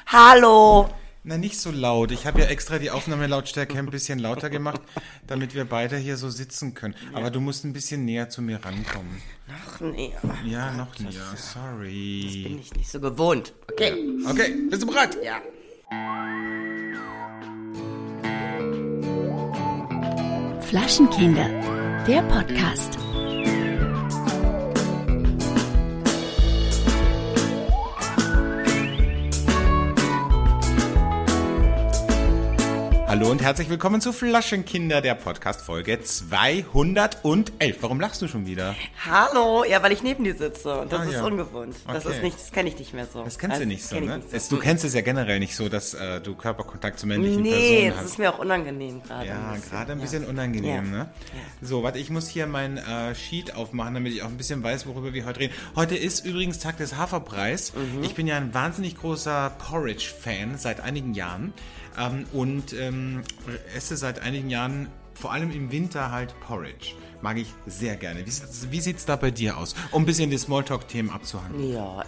Hallo! Na, nicht so laut. Ich habe ja extra die Aufnahmelautstärke ein bisschen lauter gemacht, damit wir beide hier so sitzen können. Ja. Aber du musst ein bisschen näher zu mir rankommen. Noch näher? Ja, noch näher. Sorry. Das bin ich nicht so gewohnt. Okay. Ja. Okay, bist du bereit? Ja. Flaschenkinder, der Podcast. Hallo und herzlich willkommen zu Flaschenkinder, der Podcast Folge 211. Warum lachst du schon wieder? Hallo, ja, weil ich neben dir sitze und das ist ja. ungewohnt. Das Okay. ist nicht, das kenne ich nicht mehr so. Das kennst du nicht so, ne? Nicht so. Du kennst es ja generell nicht so, dass du Körperkontakt zu männlichen Nee, Personen das hast. ist mir auch unangenehm gerade. Ja, gerade ein bisschen unangenehm, Ja. ne? So, warte, ich muss hier mein Sheet aufmachen, damit ich auch ein bisschen weiß, worüber wir heute reden. Heute ist übrigens Tag des Haferpreis. Ich bin ja ein wahnsinnig großer Porridge-Fan seit einigen Jahren und esse seit einigen Jahren vor allem im Winter halt Porridge. Mag ich sehr gerne. Wie sieht's da bei dir aus? Um ein bisschen die Smalltalk-Themen abzuhandeln. Ja,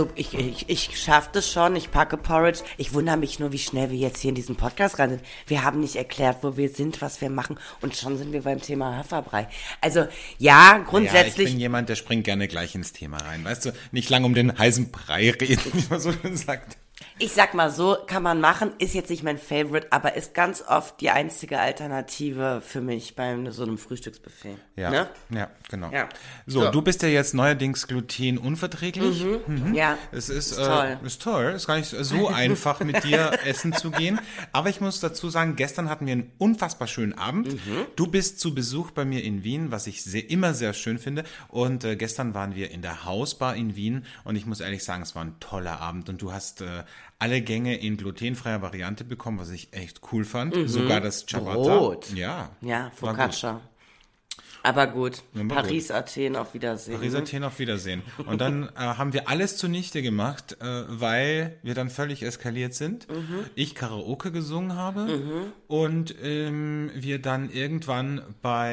ich schaffe das schon, ich packe Porridge. Ich wundere mich nur, wie schnell wir jetzt hier in diesen Podcast rein sind. Wir haben nicht erklärt, wo wir sind, was wir machen und schon sind wir beim Thema Haferbrei. Also, ja, grundsätzlich... Ja, ich bin jemand, der springt gerne gleich ins Thema rein. Weißt du, nicht lang um den heißen Brei reden, wie man so schön sagt. Ich sag mal so, kann man machen, ist jetzt nicht mein Favorite, aber ist ganz oft die einzige Alternative für mich bei so einem Frühstücksbuffet. Ja, ne? ja, genau. Ja. So, So. du bist ja jetzt neuerdings glutenunverträglich. Ja, Es ist toll. Ist toll. Ist gar nicht so einfach, mit dir essen zu gehen. Aber ich muss dazu sagen, gestern hatten wir einen unfassbar schönen Abend. Du bist zu Besuch bei mir in Wien, was ich immer sehr schön finde. Und gestern waren wir in der Hausbar in Wien. Und ich muss ehrlich sagen, es war ein toller Abend. Und du hast alle Gänge in glutenfreier Variante bekommen, was ich echt cool fand. Sogar das Ciabatta. Brot. Ja, Ja, war gut. Focaccia. Aber gut. Ja, war Paris, Athen, auf Wiedersehen. Paris, Athen, auf Wiedersehen. Und dann haben wir alles zunichte gemacht, weil wir dann völlig eskaliert sind. Ich Karaoke gesungen habe und wir dann irgendwann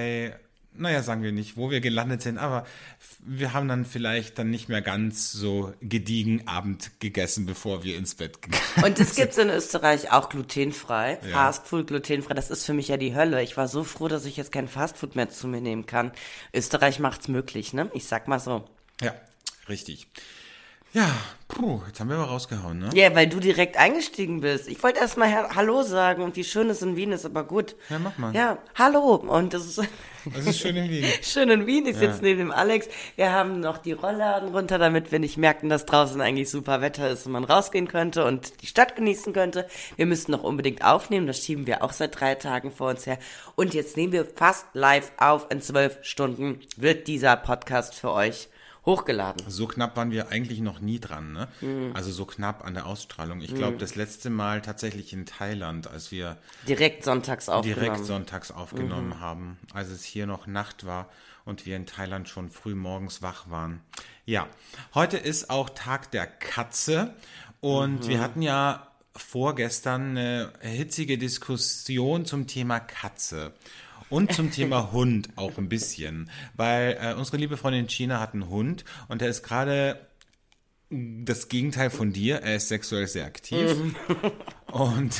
sagen wir nicht, wo wir gelandet sind, aber wir haben dann vielleicht dann nicht mehr ganz so gediegen Abend gegessen, bevor wir ins Bett gegangen sind. Und das gibt's in Österreich auch glutenfrei. Ja. Fastfood glutenfrei, das ist für mich ja die Hölle. Ich war so froh, dass ich jetzt kein Fastfood mehr zu mir nehmen kann. Österreich macht's möglich, ne? Ich sag mal so. Ja, richtig. Ja, jetzt haben wir aber rausgehauen, ne? Ja, weil du direkt eingestiegen bist. Ich wollte erst mal Hallo sagen und wie schön es in Wien ist, aber gut. Ja, mach mal. Ja, hallo. Und das ist Das ist schön in Wien. schön in Wien. Ich sitze neben dem Alex. Wir haben noch die Rollladen runter, damit wir nicht merken, dass draußen eigentlich super Wetter ist und man rausgehen könnte und die Stadt genießen könnte. Wir müssten noch unbedingt aufnehmen. Das schieben wir auch seit 3 Tagen vor uns her. Und jetzt nehmen wir fast live auf. In 12 Stunden wird dieser Podcast für euch hochgeladen. So knapp waren wir eigentlich noch nie dran, ne? Also so knapp an der Ausstrahlung. Ich glaube, das letzte Mal tatsächlich in Thailand, als wir Direkt sonntags aufgenommen. sonntags aufgenommen haben, als es hier noch Nacht war und wir in Thailand schon früh morgens wach waren. Ja, heute ist auch Tag der Katze und wir hatten ja vorgestern eine hitzige Diskussion zum Thema Katze. Und zum Thema Hund auch ein bisschen, weil unsere liebe Freundin Gina hat einen Hund und der ist gerade das Gegenteil von dir. Er ist sexuell sehr aktiv und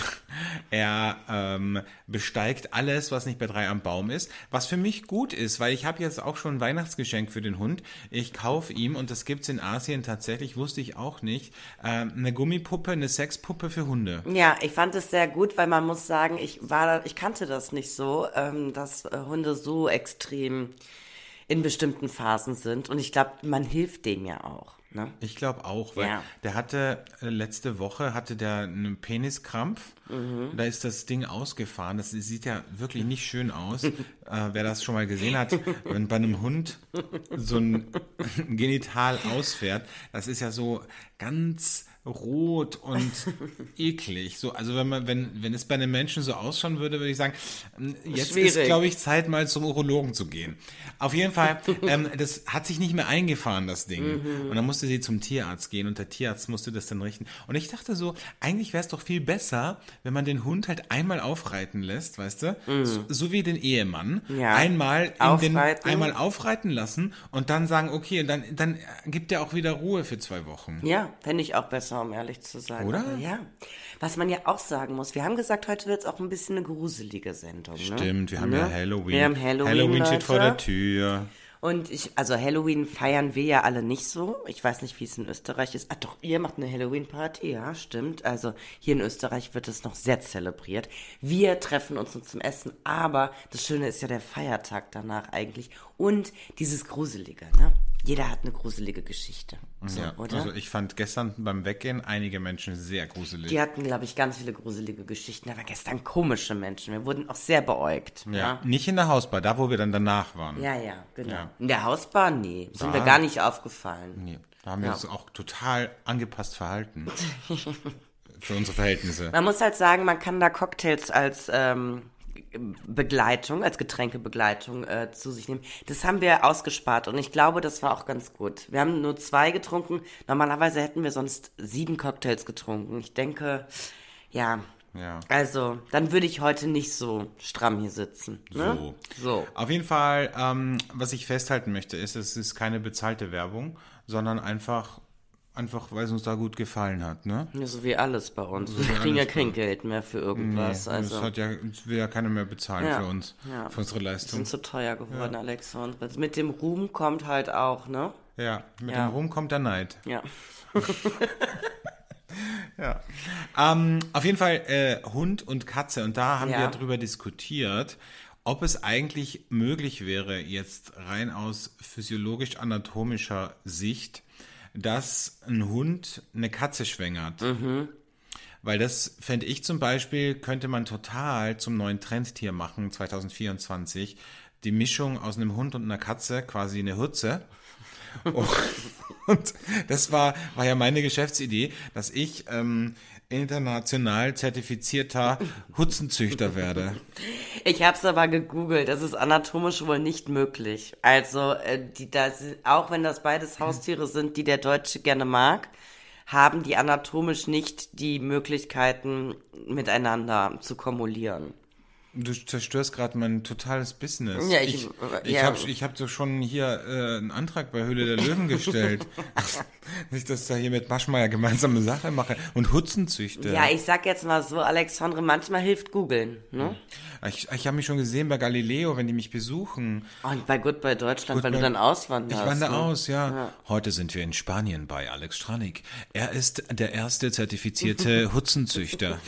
er besteigt alles, was nicht bei 3 am Baum ist, was für mich gut ist, weil ich habe jetzt auch schon ein Weihnachtsgeschenk für den Hund. Ich kaufe ihm, und das gibt's in Asien tatsächlich, wusste ich auch nicht, eine Gummipuppe, eine Sexpuppe für Hunde. Ja, ich fand es sehr gut, weil man muss sagen, ich kannte das nicht so, dass Hunde so extrem in bestimmten Phasen sind. Und ich glaube, man hilft dem ja auch. Ne? Ich glaube auch, weil der hatte letzte Woche einen Peniskrampf. Da ist das Ding ausgefahren. Das sieht ja wirklich nicht schön aus. Wer das schon mal gesehen hat, wenn bei einem Hund so ein Genital ausfährt, das ist ja so ganz rot und eklig. So, also wenn es bei einem Menschen so ausschauen würde, würde ich sagen, jetzt Schwierig. ist, glaube ich, Zeit, mal zum Urologen zu gehen. Auf jeden Fall, das hat sich nicht mehr eingefahren, das Ding. Und dann musste sie zum Tierarzt gehen und der Tierarzt musste das dann richten. Und ich dachte so, eigentlich wäre es doch viel besser, wenn man den Hund halt einmal aufreiten lässt, weißt du? So wie den Ehemann. Ja. Einmal Aufreiten. aufreiten lassen und dann sagen, okay, und dann gibt er auch wieder Ruhe für 2 Wochen. Ja, fände ich auch besser. besser, um ehrlich zu sein. Oder? Aber ja. Was man ja auch sagen muss, wir haben gesagt, heute wird es auch ein bisschen eine gruselige Sendung. Ne? Stimmt, wir haben ja Halloween. Wir haben Halloween, Halloween steht vor Leute. der Tür. Und also Halloween feiern wir ja alle nicht so. Ich weiß nicht, wie es in Österreich ist. Ah doch, ihr macht eine Halloween-Party, ja, stimmt. Also hier in Österreich wird es noch sehr zelebriert. Wir treffen uns nur zum Essen, aber das Schöne ist ja der Feiertag danach eigentlich. Und dieses Gruselige, ne? Jeder hat eine gruselige Geschichte, so, Ja, oder? also ich fand gestern beim Weggehen einige Menschen sehr gruselig. Die hatten, glaube ich, ganz viele gruselige Geschichten, aber gestern komische Menschen. Wir wurden auch sehr beäugt. Ja, nicht in der Hausbar, da wo wir dann danach waren. Ja, genau. Ja. In der Hausbar, nee, sind wir Da- gar nicht aufgefallen. Nee, da haben wir uns auch total angepasst verhalten. Für unsere Verhältnisse. Man muss halt sagen, man kann da Cocktails als Begleitung, als Getränkebegleitung zu sich nehmen. Das haben wir ausgespart und ich glaube, das war auch ganz gut. Wir haben nur 2 getrunken. Normalerweise hätten wir sonst 7 Cocktails getrunken. Ich denke, ja. Also, dann würde ich heute nicht so stramm hier sitzen. Ne? So. Auf jeden Fall, was ich festhalten möchte, ist, es ist keine bezahlte Werbung, sondern einfach weil es uns da gut gefallen hat, ne? Ja, so wie alles bei uns. Wir kriegen ja kein Geld mehr für irgendwas. Also. Das will ja keiner mehr bezahlen für uns, für unsere Wir Leistung. sind so teuer geworden, Alexandre. Mit dem Ruhm kommt halt auch, ne? Ja, mit dem Ruhm kommt der Neid. Ja. Ja. Auf jeden Fall Hund und Katze. Und da haben wir drüber diskutiert, ob es eigentlich möglich wäre, jetzt rein aus physiologisch-anatomischer Sicht, dass ein Hund eine Katze schwängert. Weil das, fände ich zum Beispiel, könnte man total zum neuen Trendtier machen, 2024. Die Mischung aus einem Hund und einer Katze, quasi eine Hutze. Und das war ja meine Geschäftsidee, dass ich international zertifizierter Hutzenzüchter werde. Ich habe es aber gegoogelt, das ist anatomisch wohl nicht möglich. Also, auch wenn das beides Haustiere sind, die der Deutsche gerne mag, haben die anatomisch nicht die Möglichkeiten, miteinander zu kumulieren. Du zerstörst gerade mein totales Business. Ja, ich hab doch schon hier einen Antrag bei Höhle der Löwen gestellt. Nicht, dass ich da hier mit Maschmeyer gemeinsame Sache mache und Hutzenzüchter. Ja, ich sag jetzt mal so, Alexandre, manchmal hilft googeln, ne? Ich habe mich schon gesehen bei Galileo, wenn die mich besuchen. Und bei Goodbye Deutschland, weil du dann auswanderst. Ich wandere ne? aus, ja. Heute sind wir in Spanien bei Alex Stranig. Er ist der erste zertifizierte Hutzenzüchter.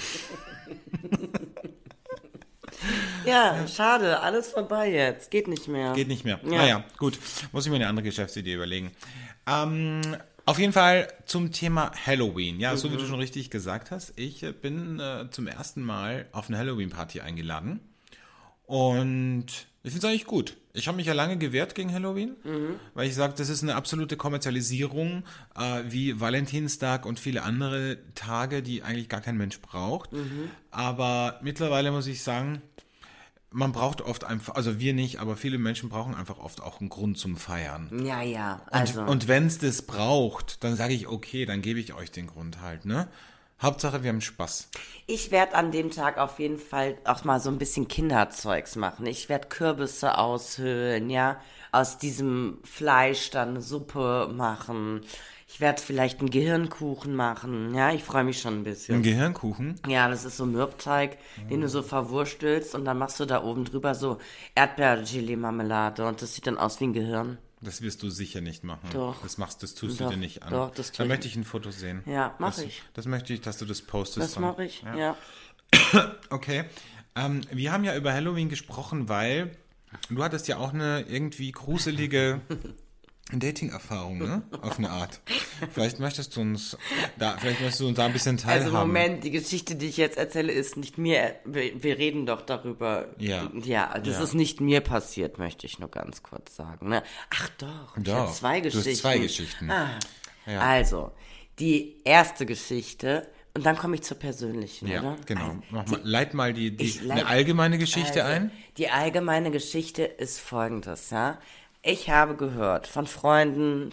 Ja, schade, alles vorbei jetzt. Geht nicht mehr. Geht nicht mehr. Ja. Naja, gut. Muss ich mir eine andere Geschäftsidee überlegen. Auf jeden Fall zum Thema Halloween. Ja, so wie du schon richtig gesagt hast. Ich bin zum ersten Mal auf eine Halloween-Party eingeladen. Und ich finde es eigentlich gut. Ich habe mich ja lange gewehrt gegen Halloween, weil ich sage, das ist eine absolute Kommerzialisierung, wie Valentinstag und viele andere Tage, die eigentlich gar kein Mensch braucht. Aber mittlerweile muss ich sagen, man braucht oft einfach, also wir nicht, aber viele Menschen brauchen einfach oft auch einen Grund zum Feiern. Ja, also. Und wenn es das braucht, dann sage ich, okay, dann gebe ich euch den Grund halt, ne? Hauptsache, wir haben Spaß. Ich werde an dem Tag auf jeden Fall auch mal so ein bisschen Kinderzeugs machen. Ich werde Kürbisse aushöhlen, ja, aus diesem Fleisch dann eine Suppe machen. Ich werde vielleicht einen Gehirnkuchen machen, ja, ich freue mich schon ein bisschen. Ein Gehirnkuchen? Ja, das ist so Mürbteig, den du so verwurstelst und dann machst du da oben drüber so Erdbeergelee-Marmelade und das sieht dann aus wie ein Gehirn. Das wirst du sicher nicht machen. Doch. Das tust du dir nicht an. Doch, das tue Da ich. möchte ich ein Foto sehen. Ja, mach ich. Das möchte ich, dass du das postest. Das mache ich, ja. Okay. Wir haben ja über Halloween gesprochen, weil du hattest ja auch eine irgendwie gruselige Dating-Erfahrung, ne? Auf eine Art. Vielleicht möchtest du uns da ein bisschen teilhaben. Also Moment, die Geschichte, die ich jetzt erzähle, ist nicht mir, wir reden doch darüber. Ja. Ja, das ist nicht mir passiert, möchte ich nur ganz kurz sagen. Ne? Ach doch, ich habe 2 Geschichten. Du hast 2 Geschichten. Ah. Ja. Also, die erste Geschichte, und dann komme ich zur persönlichen, Ja, oder? genau. Also, Leit mal Ich eine allgemeine Geschichte ein. Die allgemeine Geschichte ist folgendes, ja. Ich habe gehört von Freunden,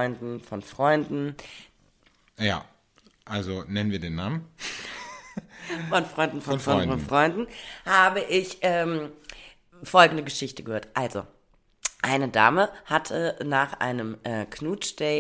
Ja, also nennen wir den Namen. von Freunden, habe ich folgende Geschichte gehört. Also, eine Dame hatte nach einem Knutschtdate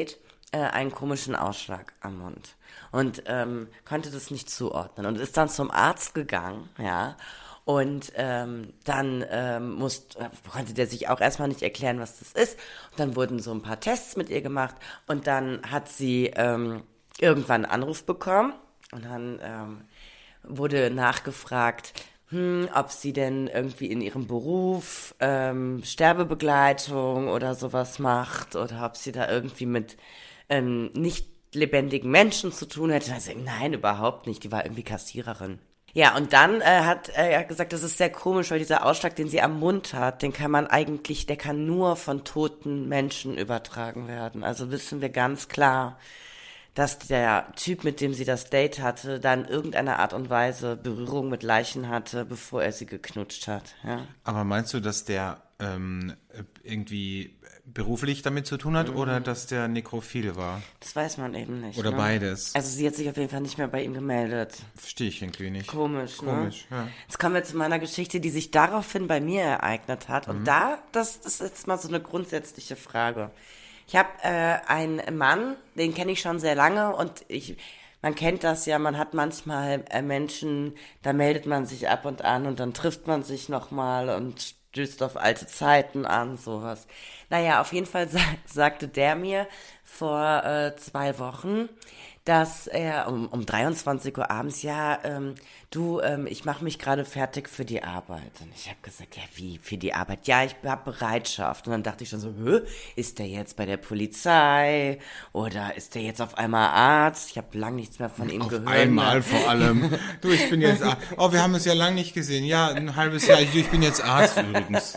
einen komischen Ausschlag am Mund und konnte das nicht zuordnen und ist dann zum Arzt gegangen, ja. Und dann konnte der sich auch erstmal nicht erklären, was das ist. Und dann wurden so ein paar Tests mit ihr gemacht und dann hat sie irgendwann einen Anruf bekommen und dann wurde nachgefragt, ob sie denn irgendwie in ihrem Beruf Sterbebegleitung oder sowas macht oder ob sie da irgendwie mit nicht lebendigen Menschen zu tun hätte. Also, nein, überhaupt nicht. Die war irgendwie Kassiererin. Ja, und dann hat er gesagt, das ist sehr komisch, weil dieser Ausschlag, den sie am Mund hat, der kann nur von toten Menschen übertragen werden. Also wissen wir ganz klar, dass der Typ, mit dem sie das Date hatte, dann in irgendeiner Art und Weise Berührung mit Leichen hatte, bevor er sie geknutscht hat. Ja. Aber meinst du, dass der irgendwie beruflich damit zu tun hat oder dass der nekrophil war? Das weiß man eben nicht. Oder ne? beides? Also sie hat sich auf jeden Fall nicht mehr bei ihm gemeldet. Verstehe ich irgendwie nicht. Komisch, ja. Jetzt kommen wir zu meiner Geschichte, die sich daraufhin bei mir ereignet hat. Und das ist jetzt mal so eine grundsätzliche Frage. Ich habe einen Mann, den kenne ich schon sehr lange und man kennt das ja, man hat manchmal Menschen, da meldet man sich ab und an und dann trifft man sich nochmal und stößt auf alte Zeiten an, sowas. Naja, auf jeden Fall sagte der mir vor 2 Wochen, dass er um 23 Uhr abends, ich mache mich gerade fertig für die Arbeit. Und ich habe gesagt, ja, wie für die Arbeit? Ja, ich habe Bereitschaft. Und dann dachte ich schon so, ist der jetzt bei der Polizei oder ist der jetzt auf einmal Arzt? Ich habe lange nichts mehr von ihm gehört. Auf einmal vor allem. Du, ich bin jetzt Arzt. Oh, wir haben uns ja lange nicht gesehen. Ja, ein halbes Jahr. Ich bin jetzt Arzt übrigens.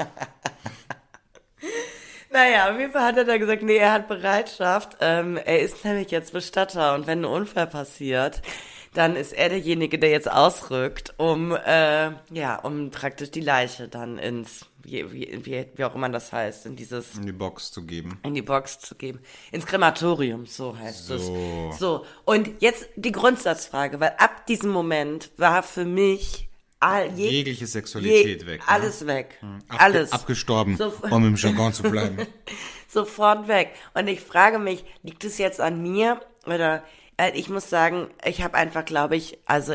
Naja, auf jeden Fall hat er da gesagt, nee, er hat Bereitschaft. Er ist nämlich jetzt Bestatter und wenn ein Unfall passiert, dann ist er derjenige, der jetzt ausrückt, um praktisch die Leiche dann wie auch immer das heißt, in die Box zu geben. In die Box zu geben. Ins Krematorium, so heißt es. So. Und jetzt die Grundsatzfrage, weil ab diesem Moment war für mich jegliche Sexualität weg. Alles weg. Alles. Abgestorben, um im Jargon zu bleiben. Sofort weg. Und ich frage mich, liegt es jetzt an mir? Oder, ich muss sagen, ich habe einfach, glaube ich,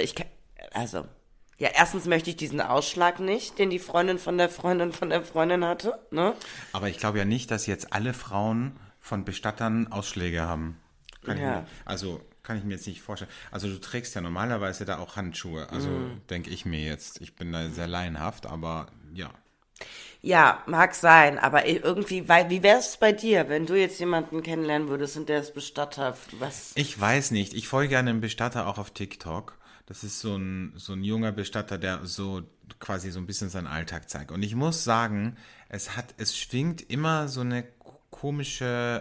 erstens möchte ich diesen Ausschlag nicht, den die Freundin von der Freundin hatte, ne? Aber ich glaube ja nicht, dass jetzt alle Frauen von Bestattern Ausschläge haben. Kann ich mir jetzt nicht vorstellen. Also du trägst ja normalerweise da auch Handschuhe. Also denke ich mir jetzt. Ich bin da sehr laienhaft, aber ja. Ja, mag sein, aber irgendwie, wie wäre es bei dir, wenn du jetzt jemanden kennenlernen würdest und der ist Bestatter? Was? Ich weiß nicht. Ich folge einem Bestatter auch auf TikTok. Das ist so ein junger Bestatter, der so quasi so ein bisschen seinen Alltag zeigt. Und ich muss sagen, es schwingt immer so eine komische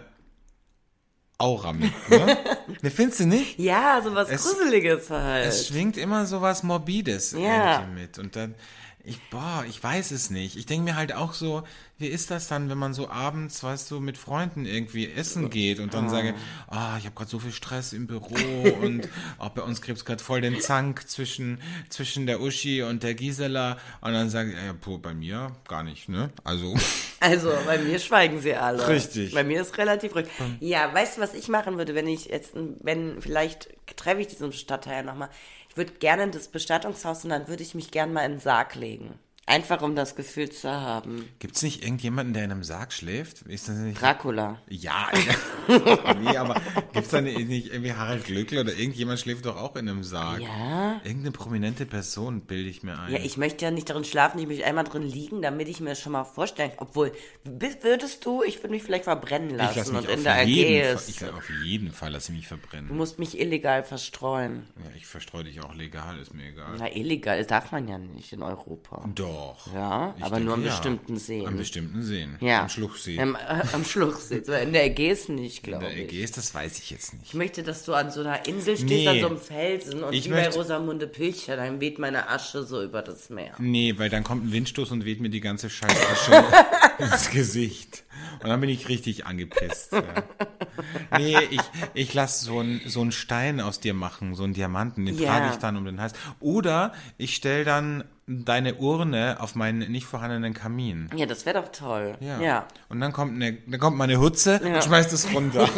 Aura mit, ne? Ne, findest du nicht? Ja, so was Gruseliges halt. Es schwingt immer so was Morbides irgendwie mit. Und dann, ich weiß es nicht. Ich denke mir halt auch so, wie ist das dann, wenn man so abends, weißt du, mit Freunden irgendwie essen geht und dann sage, ich habe gerade so viel Stress im Büro und bei uns gibt's gerade voll den Zank zwischen der Uschi und der Gisela und dann sage ich, bei mir gar nicht, ne? Also bei mir schweigen sie alle. Richtig. Bei mir ist relativ ruhig. Ja, weißt du, was ich machen würde, vielleicht treffe ich diesen Bestatter ja nochmal. Ich würde gerne in das Bestattungshaus und dann würde ich mich gerne mal in den Sarg legen. Einfach um das Gefühl zu haben. Gibt's nicht irgendjemanden, der in einem Sarg schläft? Ist das nicht Dracula. Ja. Nee, aber gibt's da nicht irgendwie Harald Glöckler oder irgendjemand schläft doch auch in einem Sarg? Ja. Irgendeine prominente Person bilde ich mir ein. Ja, ich möchte ja nicht darin schlafen, ich möchte einmal drin liegen, damit ich mir das schon mal vorstellen kann. Obwohl, ich würde mich vielleicht verbrennen lassen und in der Ägäis. Auf jeden Fall lasse ich mich verbrennen. Du musst mich illegal verstreuen. Ja, ich verstreue dich auch legal, ist mir egal. Na, illegal, das darf man ja nicht in Europa. Doch. Ja, aber nur an bestimmten Seen. An bestimmten Seen. Ja. Am Schluchsee. Am Schluchsee. So, in der Ägäis nicht, glaube ich. In der Ägäis, das weiß ich jetzt nicht. Ich möchte, dass du an so einer Insel stehst, an so einem Felsen und bei Rosamunde Pilcher, dann weht meine Asche so über das Meer. Nee, weil dann kommt ein Windstoß und weht mir die ganze scheiß Asche ins Gesicht. Und dann bin ich richtig angepisst. Ja. Nee, ich lasse so einen Stein aus dir machen, so einen Diamanten, den trage ich dann um den Hals. Oder ich stelle dann deine Urne auf meinen nicht vorhandenen Kamin. Ja, das wäre doch toll. Ja. Und dann kommt meine Hutze und schmeißt es runter.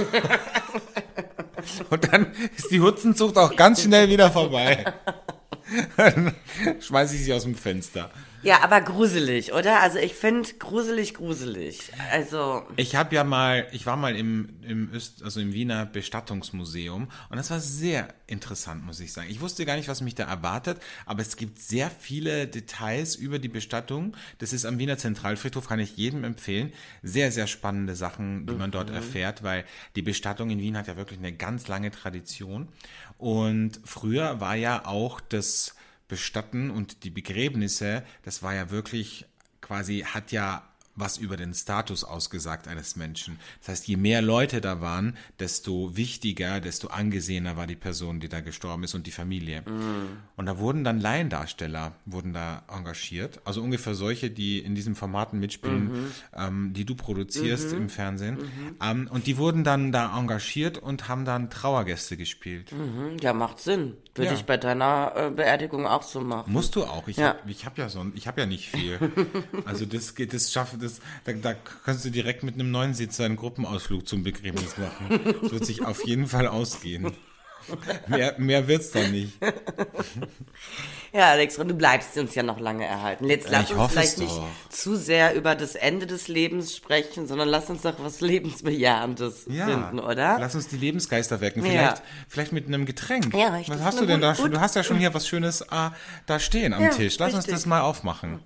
Und dann ist die Hutzenzucht auch ganz schnell wieder vorbei. Dann schmeiße ich sie aus dem Fenster. Ja, aber gruselig, oder? Also ich finde gruselig. Also ich war mal im Wiener Bestattungsmuseum und das war sehr interessant, muss ich sagen. Ich wusste gar nicht, was mich da erwartet, aber es gibt sehr viele Details über die Bestattung. Das ist am Wiener Zentralfriedhof, kann ich jedem empfehlen. Sehr, sehr spannende Sachen, die man dort erfährt, weil die Bestattung in Wien hat ja wirklich eine ganz lange Tradition. Und früher war ja auch das Bestatten und die Begräbnisse, das war ja wirklich hat ja was über den Status ausgesagt eines Menschen. Das heißt, je mehr Leute da waren, desto wichtiger, desto angesehener war die Person, die da gestorben ist und die Familie. Und da wurden dann Laiendarsteller engagiert, also ungefähr solche, die in diesen Formaten mitspielen, die du produzierst im Fernsehen. Und die wurden dann da engagiert und haben dann Trauergäste gespielt. ja, macht Sinn. Würde ich bei deiner Beerdigung auch so machen. Musst du auch. Ich habe ja nicht viel. Also da kannst du direkt mit einem Neunsitzer einen Gruppenausflug zum Begräbnis machen. Das wird sich auf jeden Fall ausgehen. Mehr wird's doch nicht. Ja, Alex, und du bleibst uns ja noch lange erhalten. Jetzt lass uns vielleicht nicht zu sehr über das Ende des Lebens sprechen, sondern lass uns doch was Lebensbejahendes finden, oder? Lass uns die Lebensgeister wecken. Vielleicht mit einem Getränk. Ja, richtig. Was hast du denn da schon? Du hast ja schon hier was Schönes da stehen am Tisch. Lass uns das mal aufmachen.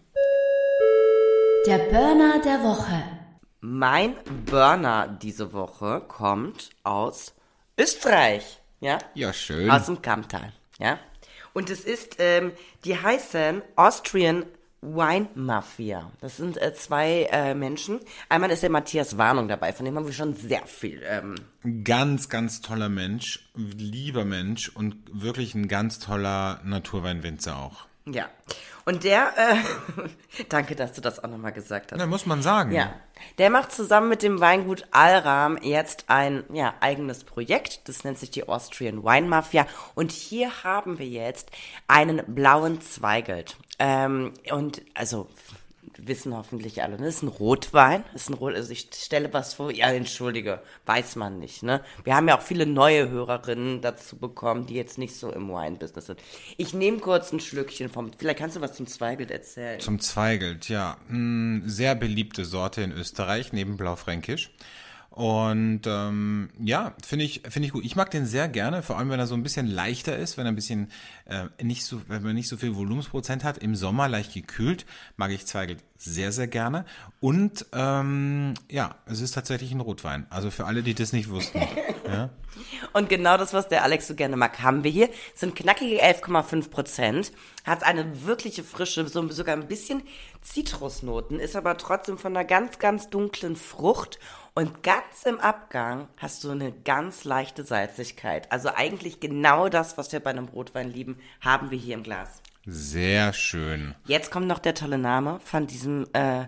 Der Burner der Woche. Mein Burner diese Woche kommt aus Österreich. Ja? Ja, schön. Aus dem Kammtal. Ja? Und es ist, die heißen Austrian Wine Mafia. Das sind zwei Menschen. Einmal ist der Matthias Warnung dabei, von dem haben wir schon sehr viel. Ganz, ganz toller Mensch, lieber Mensch und wirklich ein ganz toller Naturweinwinzer auch. Ja. Und der, danke, dass du das auch nochmal gesagt hast. Ja, muss man sagen. Ja. Der macht zusammen mit dem Weingut Alram jetzt ein eigenes Projekt. Das nennt sich die Austrian Wine Mafia. Und hier haben wir jetzt einen blauen Zweigelt. Und also wissen hoffentlich alle, ne? Das ist ein Rotwein. Also ich stelle was vor, ja, entschuldige, weiß man nicht, ne? Wir haben ja auch viele neue Hörerinnen dazu bekommen, die jetzt nicht so im Wine-Business sind. Ich nehme kurz ein Schlückchen vielleicht kannst du was zum Zweigelt erzählen. Zum Zweigelt, ja. Sehr beliebte Sorte in Österreich, neben Blaufränkisch. Und finde ich gut. Ich mag den sehr gerne, vor allem wenn er so ein bisschen leichter ist, wenn er ein bisschen wenn man nicht so viel Volumensprozent hat. Im Sommer leicht gekühlt, mag ich Zweigelt sehr, sehr gerne. Und es ist tatsächlich ein Rotwein. Also für alle, die das nicht wussten. Ja. Und genau das, was der Alex so gerne mag, haben wir hier. Es sind knackige 11,5%. Hat eine wirkliche Frische, sogar ein bisschen Zitrusnoten, ist aber trotzdem von einer ganz, ganz dunklen Frucht. Und ganz im Abgang hast du eine ganz leichte Salzigkeit. Also eigentlich genau das, was wir bei einem Rotwein lieben, haben wir hier im Glas. Sehr schön. Jetzt kommt noch der tolle Name von diesem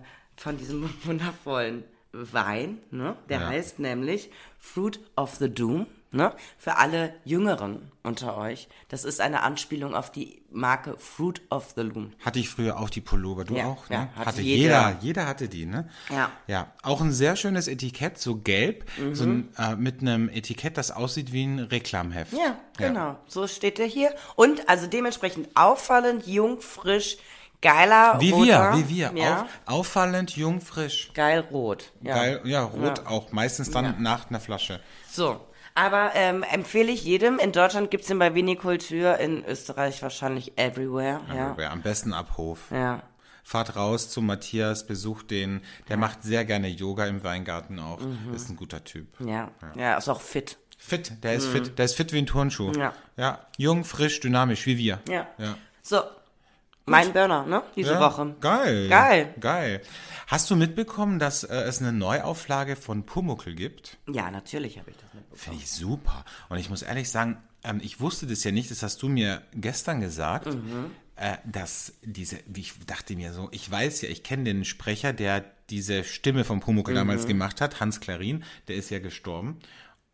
wundervollen Wein. Ne? Der heißt nämlich Fruit of the Doom. Ne? Für alle Jüngeren unter euch. Das ist eine Anspielung auf die Marke Fruit of the Loom. Hatte ich früher auch die Pullover, du auch? Ja, ne? hatte jeder hatte die, ne? Ja. Ja, auch ein sehr schönes Etikett, so gelb, so mit einem Etikett, das aussieht wie ein Reklamheft. Ja, genau. So steht der hier. Und also dementsprechend auffallend, jung, frisch, geiler wie roter. Wie wir. Ja. Auffallend, jung, frisch. Geil rot. Ja. Geil, ja, rot auch. Meistens dann nach einer Flasche. So. Aber empfehle ich jedem. In Deutschland gibt's den bei Vinikultur, in Österreich wahrscheinlich everywhere. Ja. Am besten ab Hof. Ja. Fahrt raus zu Matthias, besucht den. Der macht sehr gerne Yoga im Weingarten auch. Ist ein guter Typ. Ja, ist auch fit. Fit, der ist fit. Der ist fit wie ein Turnschuh. Ja. Jung, frisch, dynamisch, wie wir. Ja. So, mein Burner, ne? Diese Woche. Geil. Hast du mitbekommen, dass es eine Neuauflage von Pumuckl gibt? Ja, natürlich habe ich das mitbekommen. Finde ich super. Und ich muss ehrlich sagen, ich wusste das ja nicht, das hast du mir gestern gesagt, dass ich dachte mir so, ich weiß ja, ich kenne den Sprecher, der diese Stimme von Pumuckl damals gemacht hat, Hans Klarin, der ist ja gestorben.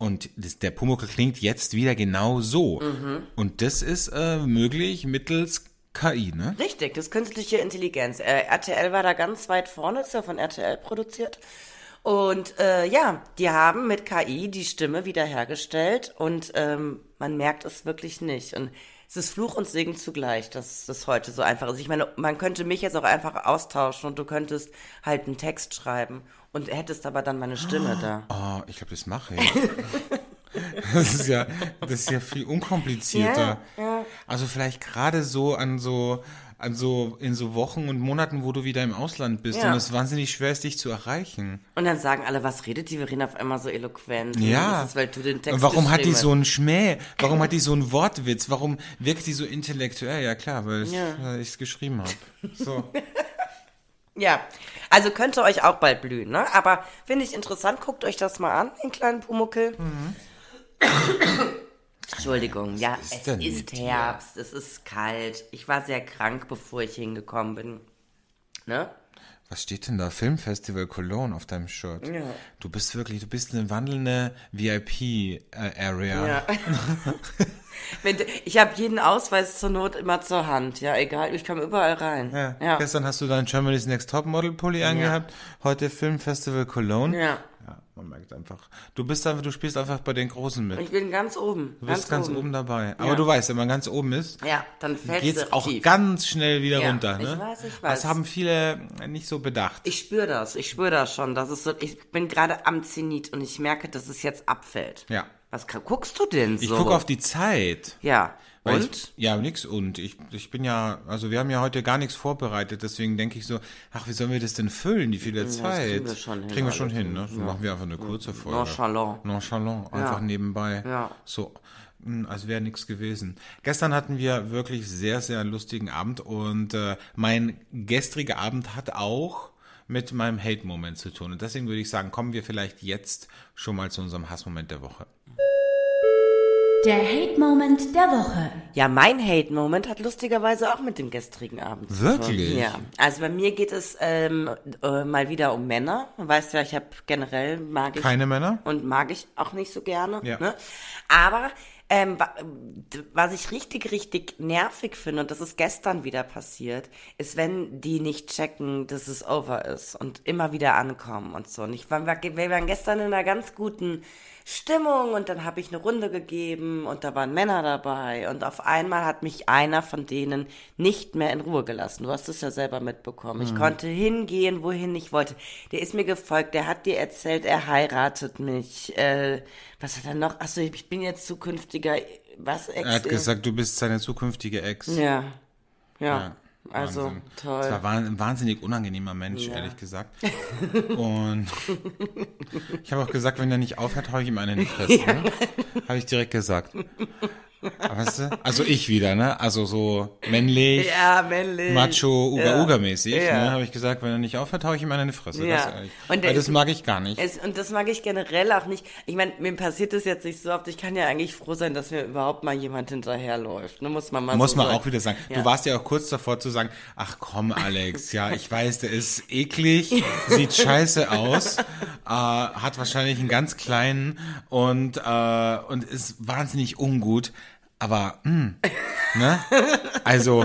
Und der Pumuckl klingt jetzt wieder genau so. Und das ist möglich mittels KI, ne? Richtig, das ist künstliche Intelligenz. RTL war da ganz weit vorne, ist ja von RTL produziert. Und die haben mit KI die Stimme wiederhergestellt und man merkt es wirklich nicht. Und es ist Fluch und Segen zugleich, dass das heute so einfach ist. Ich meine, man könnte mich jetzt auch einfach austauschen und du könntest halt einen Text schreiben und hättest aber dann meine Stimme da. Oh, ich glaube, das mache ich. Das ist ja viel unkomplizierter. Ja. Also vielleicht gerade so in so Wochen und Monaten, wo du wieder im Ausland bist und es wahnsinnig schwer ist, dich zu erreichen. Und dann sagen alle, was redet die Verena auf einmal so eloquent? Ja. Das ist, weil du den Text und warum hat die geschrieben so einen Schmäh? Warum hat die so einen Wortwitz? Warum wirkt die so intellektuell? Ja klar, weil ich es geschrieben habe. So. Ja, also könnte euch auch bald blühen, ne? Aber finde ich interessant, guckt euch das mal an, den kleinen Pumuckl. Entschuldigung, ja, es ist Herbst, es ist kalt. Ich war sehr krank, bevor ich hingekommen bin. Ne? Was steht denn da? Filmfestival Cologne auf deinem Shirt. Ja. Du bist eine wandelnde VIP-Area. Ja. Ich habe jeden Ausweis zur Not immer zur Hand, ja, egal, ich komme überall rein. Ja. Gestern hast du deinen Germany's Next Topmodel-Pulli angehabt, heute Filmfestival Cologne. Ja. Ja, man merkt einfach. Du spielst einfach bei den Großen mit. Ich bin ganz oben. Du bist ganz oben dabei. Aber du weißt, wenn man ganz oben ist, dann geht's auch ganz schnell wieder runter. Ne? Ich weiß. Das haben viele nicht so bedacht. Ich spüre das schon. Das ist so, ich bin gerade am Zenit und ich merke, dass es jetzt abfällt. Ja. Was guckst du denn so? Ich gucke auf die Zeit. Ja. Und? Nix und. Ich bin ja, also wir haben ja heute gar nichts vorbereitet, deswegen denke ich so, wie sollen wir das denn füllen, die viele Zeit? Das kriegen wir schon hin. Ne? So machen wir einfach eine kurze Folge. Nonchalant. Einfach nebenbei. Ja. So, als wäre nichts gewesen. Gestern hatten wir wirklich sehr, sehr lustigen Abend und mein gestriger Abend hat auch mit meinem Hate-Moment zu tun. Und deswegen würde ich sagen, kommen wir vielleicht jetzt schon mal zu unserem Hassmoment der Woche. Der Hate-Moment der Woche. Ja, mein Hate-Moment hat lustigerweise auch mit dem gestrigen Abend zu tun. Wirklich? Ja, also bei mir geht es mal wieder um Männer. Weißt ja, mag ich keine Männer und mag ich auch nicht so gerne. Ja. Ne? Aber was ich richtig, richtig nervig finde, und das ist gestern wieder passiert, ist, wenn die nicht checken, dass es over ist und immer wieder ankommen und so. Und wir waren gestern in einer ganz guten Stimmung und dann habe ich eine Runde gegeben und da waren Männer dabei und auf einmal hat mich einer von denen nicht mehr in Ruhe gelassen. Du hast es ja selber mitbekommen. Ich konnte hingehen, wohin ich wollte. Der ist mir gefolgt, der hat dir erzählt, er heiratet mich. Was hat er noch? Achso, ich bin jetzt zukünftiger, Ex? Er hat gesagt, du bist seine zukünftige Ex. Ja. Also, Wahnsinn. toll. Das war ein wahnsinnig unangenehmer Mensch, ehrlich gesagt. Und ich habe auch gesagt, wenn er nicht aufhört, hau ich ihm eine in die Fresse. Ne? Habe ich direkt gesagt. Weißt du? Also ich wieder, ne? Also so männlich, macho, Uga-Uga-mäßig. Ne? Habe ich gesagt, wenn er nicht aufhört, hau ich ihm eine in die Fresse. Ja. Das mag ich gar nicht. Und das mag ich generell auch nicht. Ich meine, mir passiert das jetzt nicht so oft. Ich kann ja eigentlich froh sein, dass mir überhaupt mal jemand hinterherläuft. Ne? Muss man auch wieder sagen. Ja. Du warst ja auch kurz davor zu sagen, ach komm Alex, ja, ich weiß, der ist eklig, sieht scheiße aus, hat wahrscheinlich einen ganz kleinen und ist wahnsinnig ungut. Aber, ne? Also,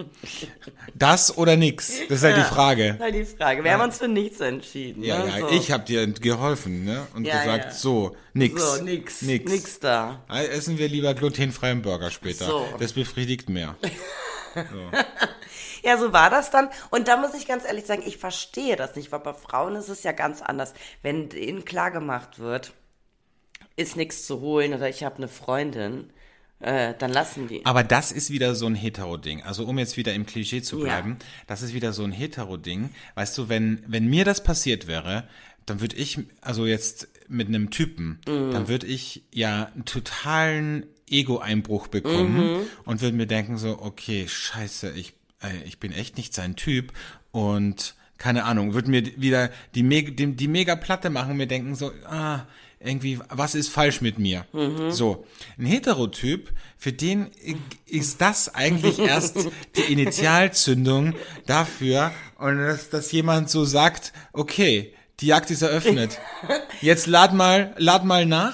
das oder nix? Das ist halt die Frage. Das ist halt die Frage. Wir haben uns für nichts entschieden. Ja, ne? So. Ich habe dir geholfen, ne? Und gesagt, so, nix. So, nix da. Essen wir lieber glutenfreien Burger später. So. Das befriedigt mehr. So. Ja, so war das dann. Und da muss ich ganz ehrlich sagen, ich verstehe das nicht, weil bei Frauen ist es ja ganz anders. Wenn ihnen klar gemacht wird, ist nichts zu holen oder ich habe eine Freundin, dann lassen die. Aber das ist wieder so ein Hetero-Ding. Also um jetzt wieder im Klischee zu bleiben, das ist wieder so ein Hetero-Ding. Weißt du, wenn mir das passiert wäre, dann würde ich, also jetzt mit einem Typen, dann würde ich ja einen totalen Ego-Einbruch bekommen und würde mir denken so, okay, scheiße, ich bin echt nicht sein Typ und keine Ahnung, würde mir wieder die mega Platte machen und mir denken so, irgendwie, was ist falsch mit mir? So, ein Heterotyp, für den ist das eigentlich erst die Initialzündung dafür, und dass jemand so sagt, okay, die Jagd ist eröffnet. Jetzt lad mal nach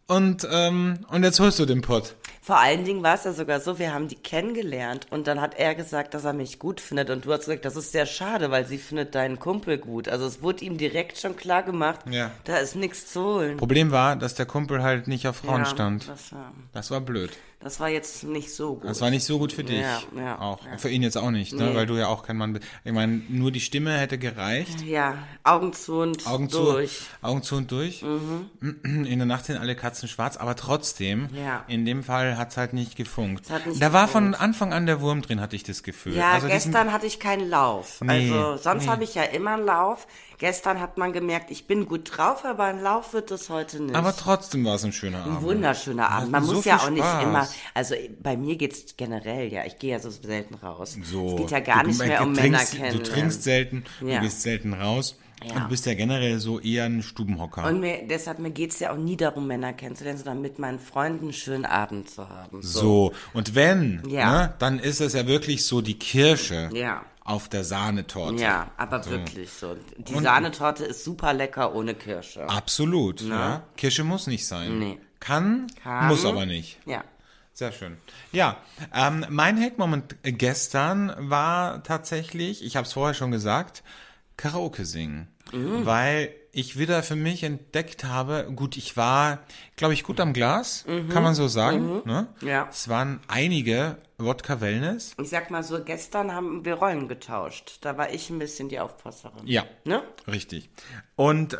und jetzt holst du den Pott. Vor allen Dingen war es ja sogar so, wir haben die kennengelernt und dann hat er gesagt, dass er mich gut findet und du hast gesagt, das ist sehr schade, weil sie findet deinen Kumpel gut. Also es wurde ihm direkt schon klar gemacht, da ist nichts zu holen. Problem war, dass der Kumpel halt nicht auf Frauen stand. Das war blöd. Das war jetzt nicht so gut. Das war nicht so gut für dich. Ja, auch. Ja. Für ihn jetzt auch nicht, ne? Weil du ja auch kein Mann bist. Ich meine, nur die Stimme hätte gereicht. Ja, Augen zu und durch. Augen zu und durch. In der Nacht sind alle Katzen schwarz, aber trotzdem, in dem Fall hat's halt nicht gefunkt. Da war von Anfang an der Wurm drin, hatte ich das Gefühl. Ja, also gestern hatte ich keinen Lauf. Also sonst habe ich ja immer einen Lauf. Gestern hat man gemerkt, ich bin gut drauf, aber ein Lauf wird es heute nicht. Aber trotzdem war es ein schöner Abend. Ein wunderschöner Abend. Man muss ja auch nicht immer, also bei mir geht's generell, ich gehe ja so selten raus. So. Es geht ja gar nicht mehr um Männer kennen. Du trinkst selten, du gehst selten raus. Ja. Und du bist ja generell so eher ein Stubenhocker. Und mir geht's ja auch nie darum, Männer kennenzulernen, sondern mit meinen Freunden einen schönen Abend zu haben. So. Und wenn, ne, dann ist es ja wirklich so die Kirsche. Auf der Sahnetorte. Ja, aber wirklich so. Die Sahnetorte ist super lecker ohne Kirsche. Absolut, ja. Kirsche muss nicht sein. Nee. Kann, muss aber nicht. Ja. Sehr schön. Ja, mein Hate-Moment gestern war tatsächlich, ich habe es vorher schon gesagt, Karaoke singen. Weil ich wieder für mich entdeckt habe, gut, ich war, glaube ich, gut am Glas, kann man so sagen. Ne? Ja. Es waren einige Wodka Wellness. Ich sag mal so, gestern haben wir Rollen getauscht. Da war ich ein bisschen die Aufpasserin. Ja, ne? Richtig. Und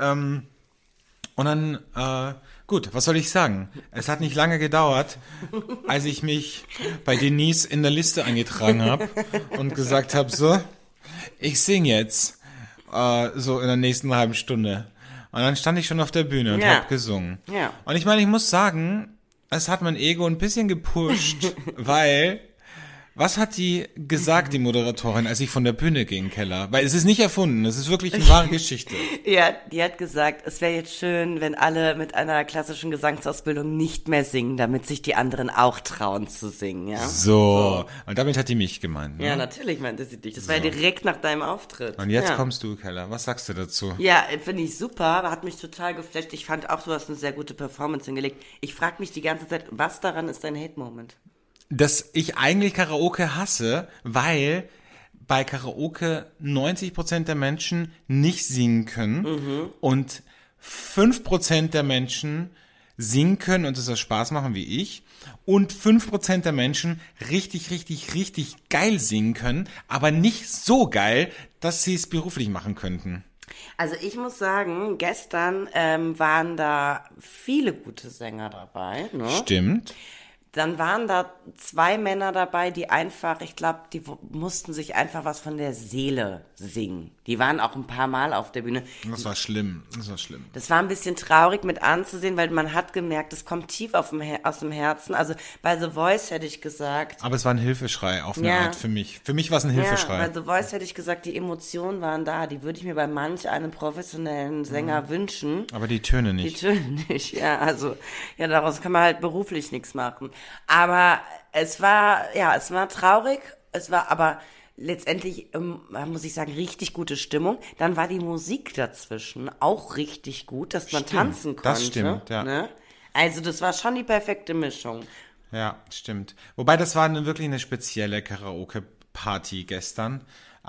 dann, gut, was soll ich sagen? Es hat nicht lange gedauert, als ich mich bei Denise in der Liste eingetragen habe und gesagt habe, so, ich sing jetzt. So in der nächsten halben Stunde. Und dann stand ich schon auf der Bühne und habe gesungen. Ja. Und ich meine, ich muss sagen, es hat mein Ego ein bisschen gepusht, weil, was hat die gesagt, die Moderatorin, als ich von der Bühne ging, Keller? Weil es ist nicht erfunden, es ist wirklich eine wahre Geschichte. Ja, die hat gesagt, es wäre jetzt schön, wenn alle mit einer klassischen Gesangsausbildung nicht mehr singen, damit sich die anderen auch trauen zu singen, ja? So. Und damit hat die mich gemeint, ne? Ja, natürlich meinte sie dich. Das war ja direkt nach deinem Auftritt. Und jetzt kommst du, Keller. Was sagst du dazu? Ja, finde ich super. Hat mich total geflasht. Ich fand auch, du hast eine sehr gute Performance hingelegt. Ich frage mich die ganze Zeit, was daran ist dein Hate-Moment? Dass ich eigentlich Karaoke hasse, weil bei Karaoke 90% der Menschen nicht singen können und 5% der Menschen singen können und das Spaß machen wie ich und 5% der Menschen richtig, richtig, richtig geil singen können, aber nicht so geil, dass sie es beruflich machen könnten. Also ich muss sagen, gestern waren da viele gute Sänger dabei. Ne? Stimmt. Dann waren da 2 Männer dabei, die einfach, ich glaube, die mussten sich einfach was von der Seele singen. Die waren auch ein paar Mal auf der Bühne. Das war schlimm. Das war ein bisschen traurig mit anzusehen, weil man hat gemerkt, es kommt tief aus dem Herzen. Also bei The Voice hätte ich gesagt. Aber es war ein Hilfeschrei auf eine Art für mich. Für mich war es ein Hilfeschrei. Ja, bei The Voice hätte ich gesagt, die Emotionen waren da. Die würde ich mir bei manch einem professionellen Sänger wünschen. Aber die Töne nicht. Die Töne nicht, ja. Also, ja, daraus kann man halt beruflich nichts machen. Aber es war traurig. Es war aber letztendlich, muss ich sagen, richtig gute Stimmung. Dann war die Musik dazwischen auch richtig gut, dass man tanzen konnte. Das stimmt, ja. Ne? Also das war schon die perfekte Mischung. Ja, stimmt. Wobei das war wirklich eine spezielle Karaoke-Party gestern.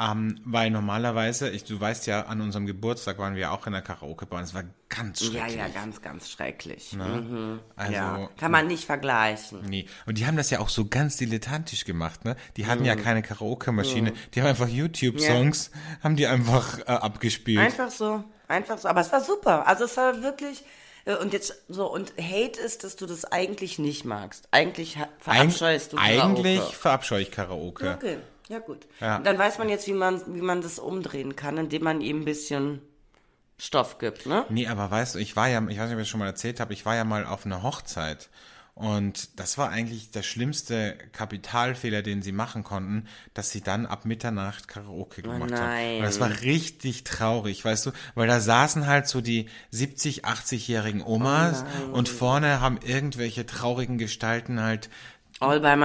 Weil normalerweise, du weißt ja, an unserem Geburtstag waren wir auch in der Karaoke-Bar. Es war ganz schrecklich. Ja, ganz, ganz schrecklich. Ne? Also, kann man nicht vergleichen. Nee. Und die haben das ja auch so ganz dilettantisch gemacht, ne? Die hatten ja keine Karaoke-Maschine. Die haben einfach YouTube-Songs, haben die einfach abgespielt. Einfach so. Aber es war super. Also es war wirklich... Und jetzt so, und Hate ist, dass du das eigentlich nicht magst. Eigentlich verabscheust du Karaoke. Eigentlich verabscheue ich Karaoke. Okay. Ja, gut. Ja. Dann weiß man jetzt, wie man das umdrehen kann, indem man ihm ein bisschen Stoff gibt, ne? Nee, aber weißt du, ich weiß nicht, ob ich das schon mal erzählt habe, ich war ja mal auf einer Hochzeit. Und das war eigentlich der schlimmste Kapitalfehler, den sie machen konnten, dass sie dann ab Mitternacht Karaoke gemacht haben. Und das war richtig traurig, weißt du, weil da saßen halt so die 70-, 80-jährigen Omas und vorne haben irgendwelche traurigen Gestalten halt All by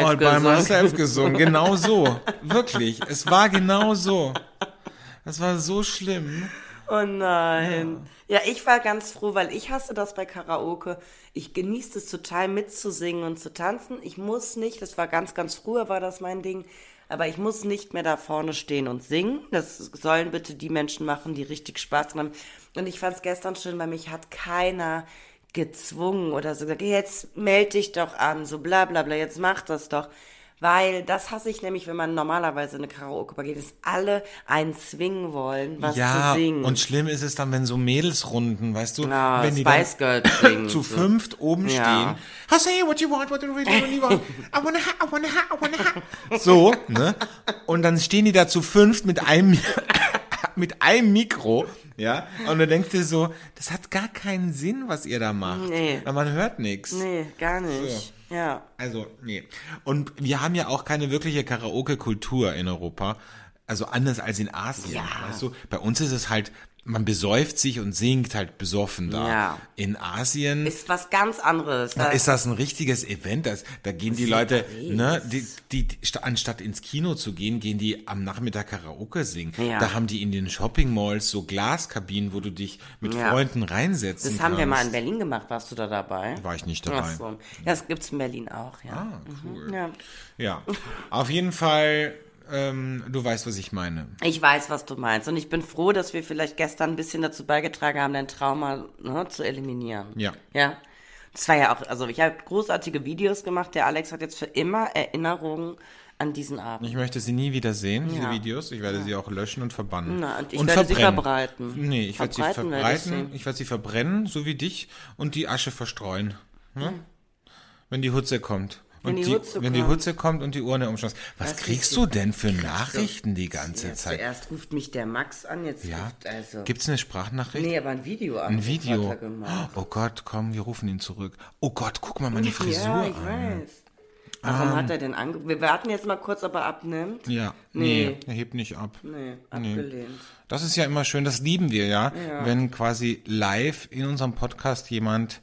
myself gesungen. Genau so. Wirklich. Es war genau so. Das war so schlimm. Oh nein. Ja, ich war ganz froh, weil ich hasse das bei Karaoke. Ich genieße es total mitzusingen und zu tanzen. Ich muss nicht, das war ganz, ganz früher war das mein Ding, aber ich muss nicht mehr da vorne stehen und singen. Das sollen bitte die Menschen machen, die richtig Spaß haben. Und ich fand es gestern schön, weil mich hat keiner gezwungen oder so gesagt, jetzt melde dich doch an, so bla bla bla, jetzt mach das doch. Weil das hasse ich nämlich, wenn man normalerweise in eine Karaoke-Bar geht, dass alle einen zwingen wollen, was zu singen. Und schlimm ist es dann, wenn so Mädelsrunden, weißt du, Ja, wenn die Spice dann Girls singen. zu fünft oben stehen. I say what you want, what you really want. I wanna ha, I wanna ha, I wanna ha. So, ne? Und dann stehen die da zu fünft mit einem Mikro, ja? Und du denkst dir so, das hat gar keinen Sinn, was ihr da macht. Nee. Weil man hört nichts. Nee, gar nicht. So. Ja. Also, nee. Und wir haben ja auch keine wirkliche Karaoke-Kultur in Europa. Also anders als in Asien. Ja. Weißt du, bei uns ist es halt, man besäuft sich und singt halt besoffen da. Ja. In Asien Ist was ganz anderes. da ist das ein richtiges Event. Da gehen die Leute, Paris. ne, die anstatt ins Kino zu gehen, gehen die am Nachmittag Karaoke singen. Ja. Da haben die in den Shopping Malls so Glaskabinen, wo du dich mit Freunden reinsetzen kannst. Das haben wir mal in Berlin gemacht. Warst du da dabei? War ich nicht dabei. Ach so. Ja, das gibt's in Berlin auch, ja. Ah, cool. Ja. Ja, auf jeden Fall, du weißt, was ich meine. Ich weiß, was du meinst. Und ich bin froh, dass wir vielleicht gestern ein bisschen dazu beigetragen haben, dein Trauma zu eliminieren. Ja. Ja. Das war ja auch, also ich habe großartige Videos gemacht. Der Alex hat jetzt für immer Erinnerungen an diesen Abend. Ich möchte sie nie wieder sehen, diese Ja. Videos. Ich werde sie auch löschen und verbannen. Na, und ich werde sie verbreiten. Nee, ich werde sie Verbreiten werde ich verbreiten. Ich werde sie verbrennen, so wie dich, und die Asche verstreuen. Ne? Wenn die Hutze kommt. Wenn die Hutze wenn die kommt. Hutze kommt und die Urne umschmeißt. Was Das kriegst ist du denn für Nachrichten die ganze Ja, Zeit? zuerst ruft mich der Max an, jetzt Ja. ruft also... Gibt's eine Sprachnachricht? Nee, aber ein Video an. Ein Video. Hat er gemacht. Oh Gott, komm, wir rufen ihn zurück. Oh Gott, guck mal meine Frisur Ja, ich an. weiß. Warum hat er denn angerufen? Wir warten jetzt mal kurz, ob er abnimmt. Ja, Nee. er hebt nicht ab. Nee, abgelehnt. Das ist ja immer schön, das lieben wir ja, wenn quasi live in unserem Podcast jemand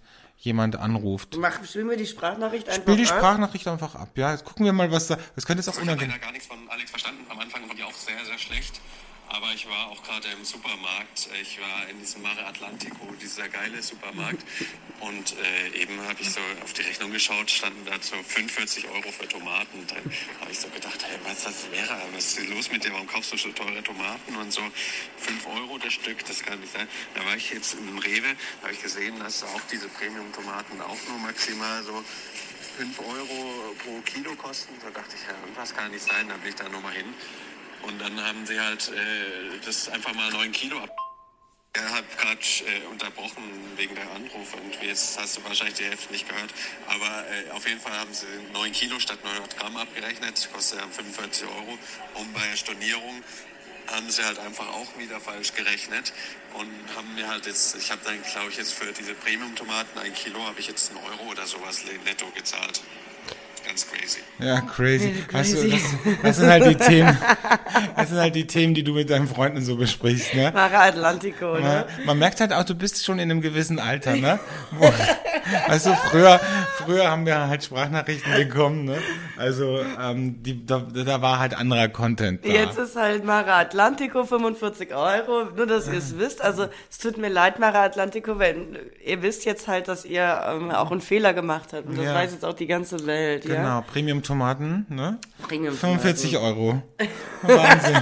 anruft. Spielen wir die Sprachnachricht einfach Spiel die ab? Sprachnachricht einfach ab, ja. Jetzt gucken wir mal, was da, das könnte jetzt auch Ich habe unangenehm. leider gar nichts von Alex verstanden. Am Anfang war die auch sehr, sehr schlecht. Aber ich war auch gerade im Supermarkt. Ich war in diesem Mare Atlantico, dieser geile Supermarkt. Und eben habe ich so auf die Rechnung geschaut, standen da so 45 € für Tomaten. Und dann habe ich so gedacht, hey, was ist los mit dir? Warum kaufst du so teure Tomaten? Und so 5 € das Stück, das kann nicht sein. Da war ich jetzt im Rewe, habe ich gesehen, dass auch diese Premium-Tomaten auch nur maximal so 5 € pro Kilo kosten. Da dachte ich, ja, irgendwas kann nicht sein. Da bin ich da nochmal hin. Und dann haben sie halt das einfach mal 9 Kilo ab. Er hat gerade unterbrochen wegen der Anrufe und jetzt hast du wahrscheinlich die Hälfte nicht gehört. Aber auf jeden Fall haben sie 9 Kilo statt 900 Gramm abgerechnet. Kostet ja 45 €. Und bei der Stornierung haben sie halt einfach auch wieder falsch gerechnet und haben mir halt jetzt, ich habe dann glaube ich jetzt für diese Premium-Tomaten 1 Kilo, habe ich jetzt 1 € oder sowas netto gezahlt. Ganz crazy. Ja, crazy. Crazy. Weißt du, das sind halt die Themen, die du mit deinen Freunden so besprichst, ne? Mare Atlantico, ne? Man merkt halt auch, du bist schon in einem gewissen Alter, ne? Weißt du, früher haben wir halt Sprachnachrichten bekommen, ne? Also, da war halt anderer Content da. Jetzt ist halt Mare Atlantico 45 €, nur dass ihr es wisst. Also es tut mir leid, Mare Atlantico, weil ihr wisst jetzt halt, dass ihr auch einen Fehler gemacht habt. Und das Ja. weiß jetzt auch die ganze Welt, ja? Genau, Premium-Tomaten, ne? Premium-Tomaten. 45 €. Wahnsinn.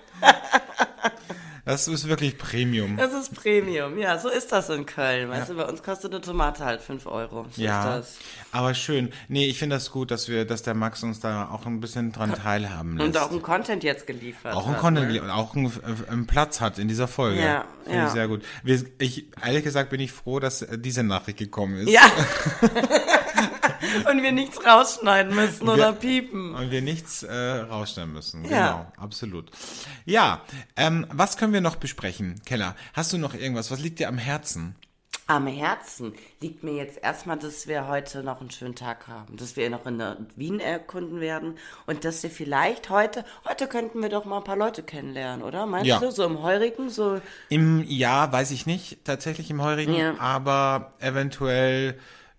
Das ist wirklich Premium. Das ist Premium, ja, so ist das in Köln. Weißt du, bei uns kostet eine Tomate halt 5 €. So Ja, ist das. aber schön. Nee, ich finde das gut, dass der Max uns da auch ein bisschen dran teilhaben lässt. Und auch einen Content jetzt geliefert Auch ein hat, Content, ne? und auch einen Platz hat in dieser Folge. Ja, Finde ja. ich sehr gut. Ehrlich gesagt bin ich froh, dass diese Nachricht gekommen ist. Ja. Und wir nichts rausschneiden müssen oder piepen. Und wir nichts rausstellen müssen. Ja. Genau, absolut. Ja, was können wir noch besprechen? Keller, hast du noch irgendwas? Was liegt dir am Herzen? Am Herzen liegt mir jetzt erstmal, dass wir heute noch einen schönen Tag haben, dass wir noch in Wien erkunden werden und dass wir vielleicht heute könnten wir doch mal ein paar Leute kennenlernen, oder? Meinst Ja. du, so im Heurigen, so? Im Jahr weiß ich nicht, tatsächlich im Heurigen, Ja. aber eventuell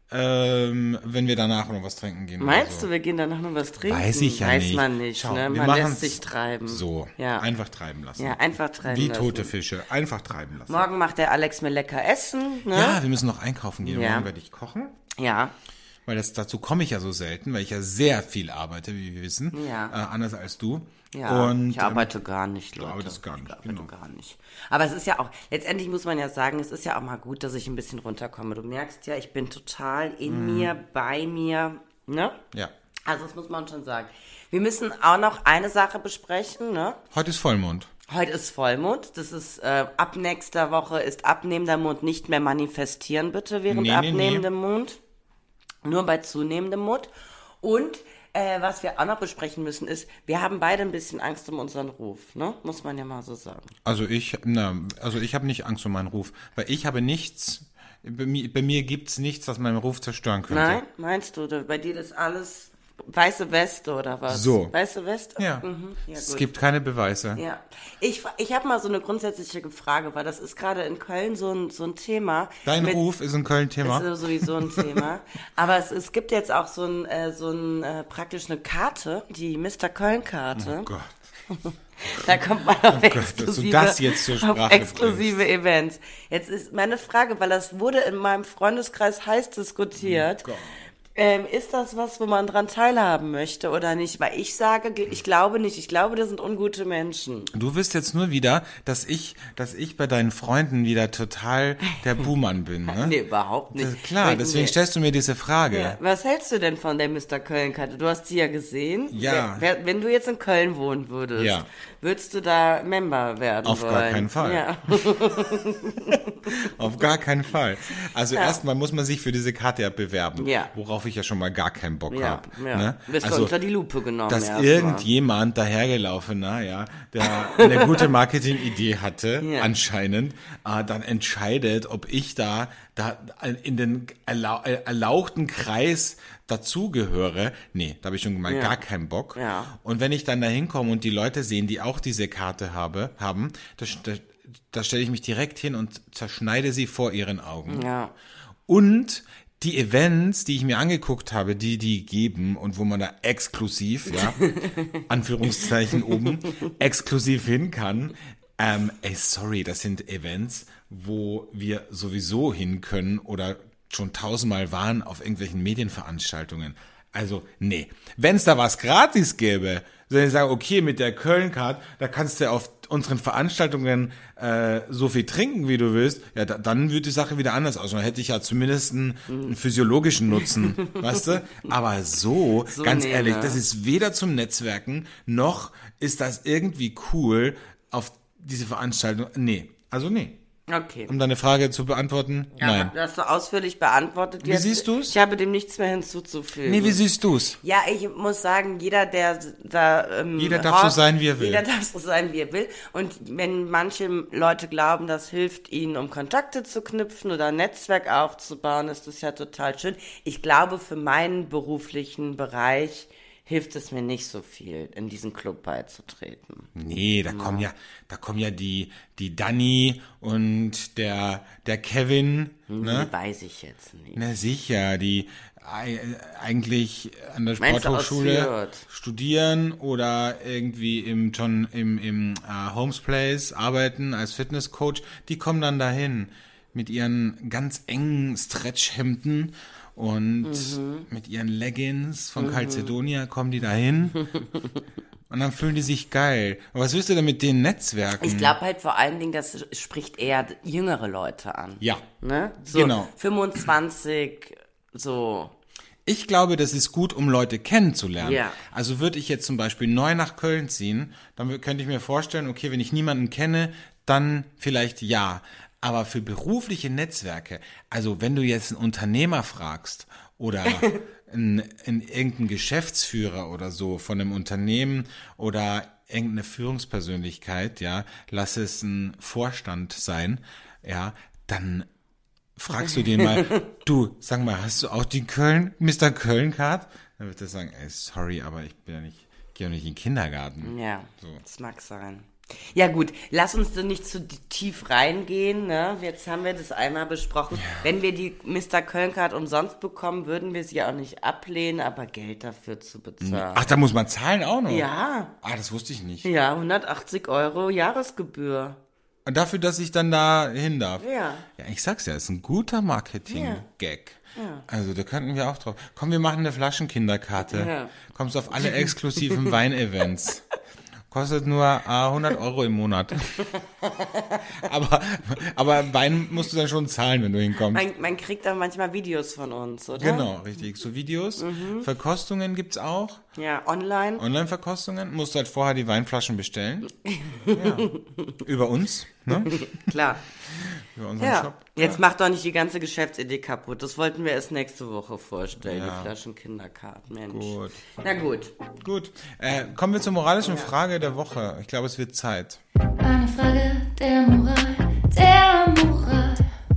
wenn wir danach noch was trinken gehen. Meinst du, wir gehen danach noch was trinken? Weiß ich ja Weiß nicht. man nicht, Schau, ne? wir Man lässt machen's sich treiben. So, Ja. einfach treiben lassen. Ja, einfach treiben Wie lassen. tote Fische, einfach treiben lassen. Morgen macht der Alex mir lecker Essen, ne? Ja, wir müssen noch einkaufen gehen. Ja. Morgen werde ich kochen. Ja. Weil dazu komme ich ja so selten, weil ich ja sehr viel arbeite, wie wir wissen. Ja. Anders als du. Ja, Und, ich arbeite gar nicht, Leute. arbeitest gar nicht, Ich arbeite genau. gar nicht. Aber es ist ja auch, letztendlich muss man ja sagen, es ist ja auch mal gut, dass ich ein bisschen runterkomme. Du merkst ja, ich bin total in mir, bei mir, ne? Ja. Also das muss man schon sagen. Wir müssen auch noch eine Sache besprechen, ne? Heute ist Vollmond. Heute ist Vollmond. Das ist, ab nächster Woche ist abnehmender Mond. Nicht mehr manifestieren, bitte, während abnehmendem Mond. Nur bei zunehmendem Mond. Und was wir auch noch besprechen müssen ist, wir haben beide ein bisschen Angst um unseren Ruf, ne? Muss man ja mal so sagen. Also ich habe nicht Angst um meinen Ruf, weil ich habe nichts, bei mir gibt's nichts, was meinen Ruf zerstören könnte. Nein? Meinst du, bei dir ist alles weiße Weste oder was? So. Weiße Weste? Ja. Mhm. Ja, Es gut. gibt keine Beweise. Ja, ich habe mal so eine grundsätzliche Frage, weil das ist gerade in Köln so ein Thema. Dein Ruf ist in Köln Thema. Ist sowieso ein Thema. Aber es gibt jetzt auch praktisch eine Karte, die Mr. Köln-Karte. Oh Gott. Da kommt man auf dass du das jetzt zur Sprache exklusive Events. Jetzt ist meine Frage, weil das wurde in meinem Freundeskreis heiß diskutiert. Oh Gott. Ist das was, wo man dran teilhaben möchte oder nicht? Weil ich sage, ich glaube nicht. Ich glaube, das sind ungute Menschen. Du wirst jetzt nur wieder, dass ich bei deinen Freunden wieder total der Buhmann bin, ne? Nee, überhaupt nicht. Klar, deswegen stellst du mir diese Frage. Ja, was hältst du denn von der Mr. Köln-Karte? Du hast sie ja gesehen. Ja. Wenn du jetzt in Köln wohnen würdest, Ja. würdest du da Member werden Auf wollen? gar keinen Fall. Ja. Auf gar keinen Fall. Also erstmal muss man sich für diese Karte ja bewerben, Ja. worauf ich ja schon mal gar keinen Bock Ja, habe. ja. Ne? Wirst du Also, unter die Lupe genommen. dass erstmal. irgendjemand dahergelaufener, ja, der eine gute Marketingidee hatte, Ja. anscheinend, dann entscheidet, ob ich da in den erlauchten Kreis dazugehöre. Nee, da habe ich schon mal Ja. gar keinen Bock. Ja. Und wenn ich dann da hinkomme und die Leute sehen, die auch diese Karte haben, da stelle ich mich direkt hin und zerschneide sie vor ihren Augen. Ja. Und die Events, die ich mir angeguckt habe, die geben und wo man da exklusiv, ja, Anführungszeichen oben, exklusiv hin kann, sorry, das sind Events, wo wir sowieso hin können oder schon 1000-mal waren auf irgendwelchen Medienveranstaltungen. Also, nee. Wenn es da was gratis gäbe, soll ich sagen, okay, mit der Köln-Card, da kannst du auf unseren Veranstaltungen so viel trinken, wie du willst, ja, dann würde die Sache wieder anders aussehen. Dann hätte ich ja zumindest einen physiologischen Nutzen, weißt du? Aber so ganz nee, ehrlich, ne? das ist weder zum Netzwerken, noch ist das irgendwie cool auf diese Veranstaltung. Nee, also nee. Okay. Um deine Frage zu beantworten, Ja, nein. du hast so ausführlich beantwortet. Wie siehst du's? Ich habe dem nichts mehr hinzuzufügen. Nee, wie siehst du's? Ja, ich muss sagen, jeder, der da... Jeder darf so sein, wie er will. Jeder darf so sein, wie er will. Und wenn manche Leute glauben, das hilft ihnen, um Kontakte zu knüpfen oder ein Netzwerk aufzubauen, ist das ja total schön. Ich glaube, für meinen beruflichen Bereich hilft es mir nicht so viel, in diesen Club beizutreten. Nee, da kommen ja die Dani und der Kevin, ne? Weiß ich jetzt nicht. Na sicher, die eigentlich an der Meinst du aus Sporthochschule Fürth? studieren oder irgendwie im Homes Place arbeiten als Fitnesscoach, die kommen dann dahin mit ihren ganz engen Stretchhemden und mit ihren Leggings von Calcedonia kommen die dahin und dann fühlen die sich geil. Aber was willst du denn mit den Netzwerken? Ich glaube halt vor allen Dingen, das spricht eher jüngere Leute an. Ja, Ne? So genau. 25, so. Ich glaube, das ist gut, um Leute kennenzulernen. Ja. Also würde ich jetzt zum Beispiel neu nach Köln ziehen, dann könnte ich mir vorstellen, okay, wenn ich niemanden kenne, dann vielleicht ja. Aber für berufliche Netzwerke, also wenn du jetzt einen Unternehmer fragst oder irgendeinen Geschäftsführer oder so von einem Unternehmen oder irgendeine Führungspersönlichkeit, ja, lass es ein Vorstand sein, ja, dann fragst du den mal, du, sag mal, hast du auch die Mr. Köln-Card? Dann wird er sagen, ey, sorry, aber ich gehe ja nicht in den Kindergarten. Ja, So. das mag sein. Ja gut, lass uns da nicht zu tief reingehen, ne? Jetzt haben wir das einmal besprochen. Ja. Wenn wir die Mr. Köln-Card umsonst bekommen, würden wir sie auch nicht ablehnen, aber Geld dafür zu bezahlen. Ach, da muss man zahlen auch noch? Ja. Ah, das wusste ich nicht. Ja, 180 € Jahresgebühr. Und dafür, dass ich dann da hin darf? Ja. Ja, ich sag's ja, ist ein guter Marketing-Gag. Ja. Also da könnten wir auch drauf. Komm, wir machen eine Flaschenkinderkarte. Ja. Kommst auf alle exklusiven Weinevents. Kostet nur 100 € im Monat. aber Wein musst du dann schon zahlen, wenn du hinkommst. Man kriegt dann manchmal Videos von uns, oder? Genau, richtig. So Videos. Verkostungen gibt's auch. Ja, online. Online-Verkostungen. Musst du halt vorher die Weinflaschen bestellen. Ja. Über uns, ne? Klar. Über unseren Shop. Jetzt macht doch nicht die ganze Geschäftsidee kaputt. Das wollten wir erst nächste Woche vorstellen, die Flaschenkinderkarten. Mensch. Gut. Na gut. Gut. Kommen wir zur moralischen Frage der Woche. Ich glaube, es wird Zeit. Eine Frage der Moral, der Moral.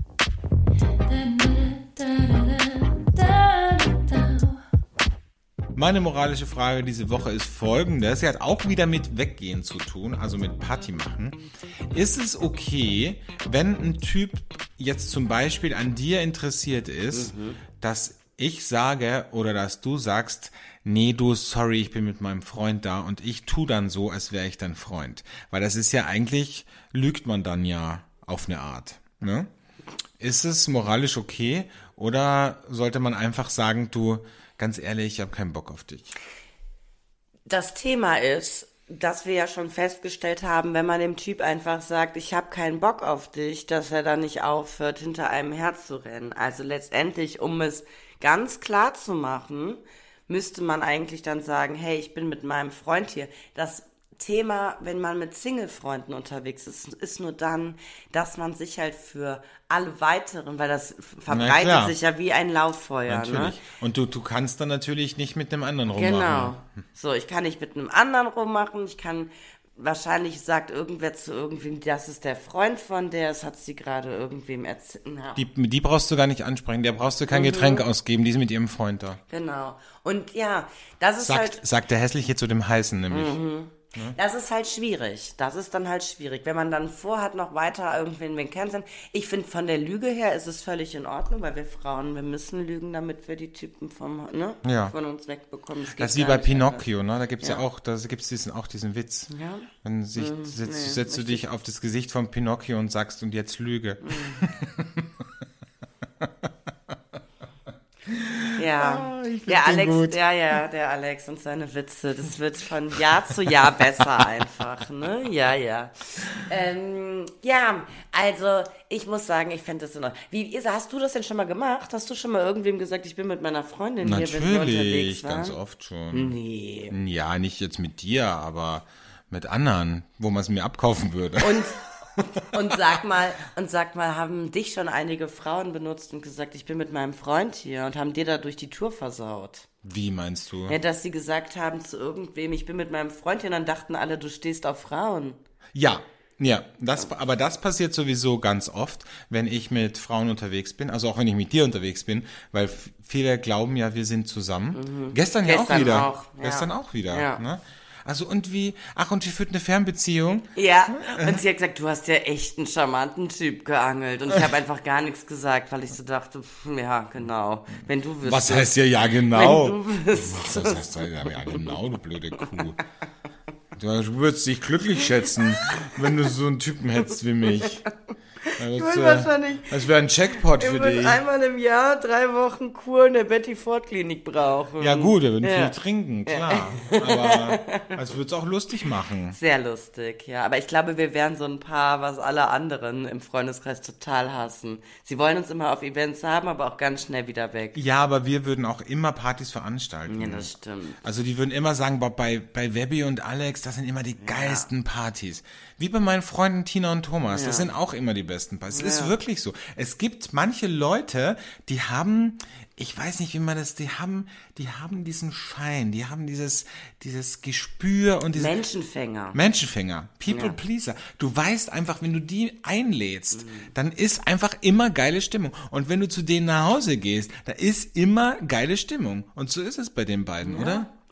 Meine moralische Frage diese Woche ist folgende. Sie hat auch wieder mit Weggehen zu tun, also mit Party machen. Ist es okay, wenn ein Typ jetzt zum Beispiel an dir interessiert ist, dass ich sage oder dass du sagst, nee, du, sorry, ich bin mit meinem Freund da und ich tu dann so, als wäre ich dein Freund. Weil das ist ja eigentlich, lügt man dann ja auf eine Art. Ne? Ist es moralisch okay oder sollte man einfach sagen, du, ganz ehrlich, ich habe keinen Bock auf dich? Das Thema ist, dass wir ja schon festgestellt haben, wenn man dem Typ einfach sagt, ich habe keinen Bock auf dich, dass er dann nicht aufhört, hinter einem herzurennen. Also letztendlich, um es ganz klar zu machen, müsste man eigentlich dann sagen, hey, ich bin mit meinem Freund hier. Das Thema, wenn man mit Single-Freunden unterwegs ist, ist nur dann, dass man sich halt für alle weiteren, weil das verbreitet sich ja wie ein Lauffeuer. Natürlich. Ne? Und du kannst dann natürlich nicht mit einem anderen rummachen. Genau. So, ich kann nicht mit einem anderen rummachen, ich kann, wahrscheinlich sagt irgendwer zu irgendwem, das ist der Freund von der, das hat sie gerade irgendwem erzählt. Ja. Die brauchst du gar nicht ansprechen, der brauchst du kein Getränk ausgeben, die ist mit ihrem Freund da. Genau. Und ja, das ist sagt der Hässliche zu dem Heißen nämlich. Das ist halt schwierig. Das ist dann halt schwierig. Wenn man dann vorhat, noch weiter irgendwen kennenzulernen. Ich finde, von der Lüge her ist es völlig in Ordnung, weil wir Frauen, wir müssen lügen, damit wir die Typen von uns wegbekommen. Das ist wie bei Pinocchio, ne? Da gibt's ja auch, diesen Witz. Ja? Dann setzt du dich auf das Gesicht von Pinocchio und sagst, und jetzt Lüge. Ja, der Alex und seine Witze, das wird von Jahr zu Jahr besser einfach, ne? Ja. Also ich muss sagen, ich fände das in Ordnung. Hast du das denn schon mal gemacht? Hast du schon mal irgendwem gesagt, ich bin mit meiner Freundin hier, wenn wir unterwegs waren? Ganz oft schon. Nee. Ja, nicht jetzt mit dir, aber mit anderen, wo man es mir abkaufen würde. Und sag mal, haben dich schon einige Frauen benutzt und gesagt, ich bin mit meinem Freund hier und haben dir dadurch die Tour versaut? Wie meinst du? Ja, dass sie gesagt haben zu irgendwem, ich bin mit meinem Freund hier und dann dachten alle, du stehst auf Frauen. Ja, aber das passiert sowieso ganz oft, wenn ich mit Frauen unterwegs bin, also auch wenn ich mit dir unterwegs bin, weil viele glauben ja, wir sind zusammen. Gestern auch wieder. Ja. Ne? Also und wie führt eine Fernbeziehung? Ja, und sie hat gesagt, du hast ja echt einen charmanten Typ geangelt. Und ich habe einfach gar nichts gesagt, weil ich so dachte, ja, genau. Wenn du wüsstest. Was heißt ja genau? Wenn du wüsstest. Was heißt ja genau, du blöde Kuh. Du würdest dich glücklich schätzen, wenn du so einen Typen hättest wie mich. Das wäre ein Jackpot für dich. Ich würde einmal im Jahr 3 Wochen Kur in der Betty Ford Klinik brauchen. Ja gut, er würde viel trinken, klar. Aber es würde es auch lustig machen. Sehr lustig, ja. Aber ich glaube, wir wären so ein Paar, was alle anderen im Freundeskreis total hassen. Sie wollen uns immer auf Events haben, aber auch ganz schnell wieder weg. Ja, aber wir würden auch immer Partys veranstalten. Ja, das stimmt. Also die würden immer sagen, bei Webby und Alex, das sind immer die geilsten Partys. Wie bei meinen Freunden Tina und Thomas, das sind auch immer die besten Partys. Es ist wirklich so. Es gibt manche Leute, die haben, ich weiß nicht, wie man das, die haben diesen Schein, die haben dieses Gespür und Menschenfänger, People Pleaser. Du weißt einfach, wenn du die einlädst, dann ist einfach immer geile Stimmung. Und wenn du zu denen nach Hause gehst, da ist immer geile Stimmung. Und so ist es bei den beiden, oder? Ja.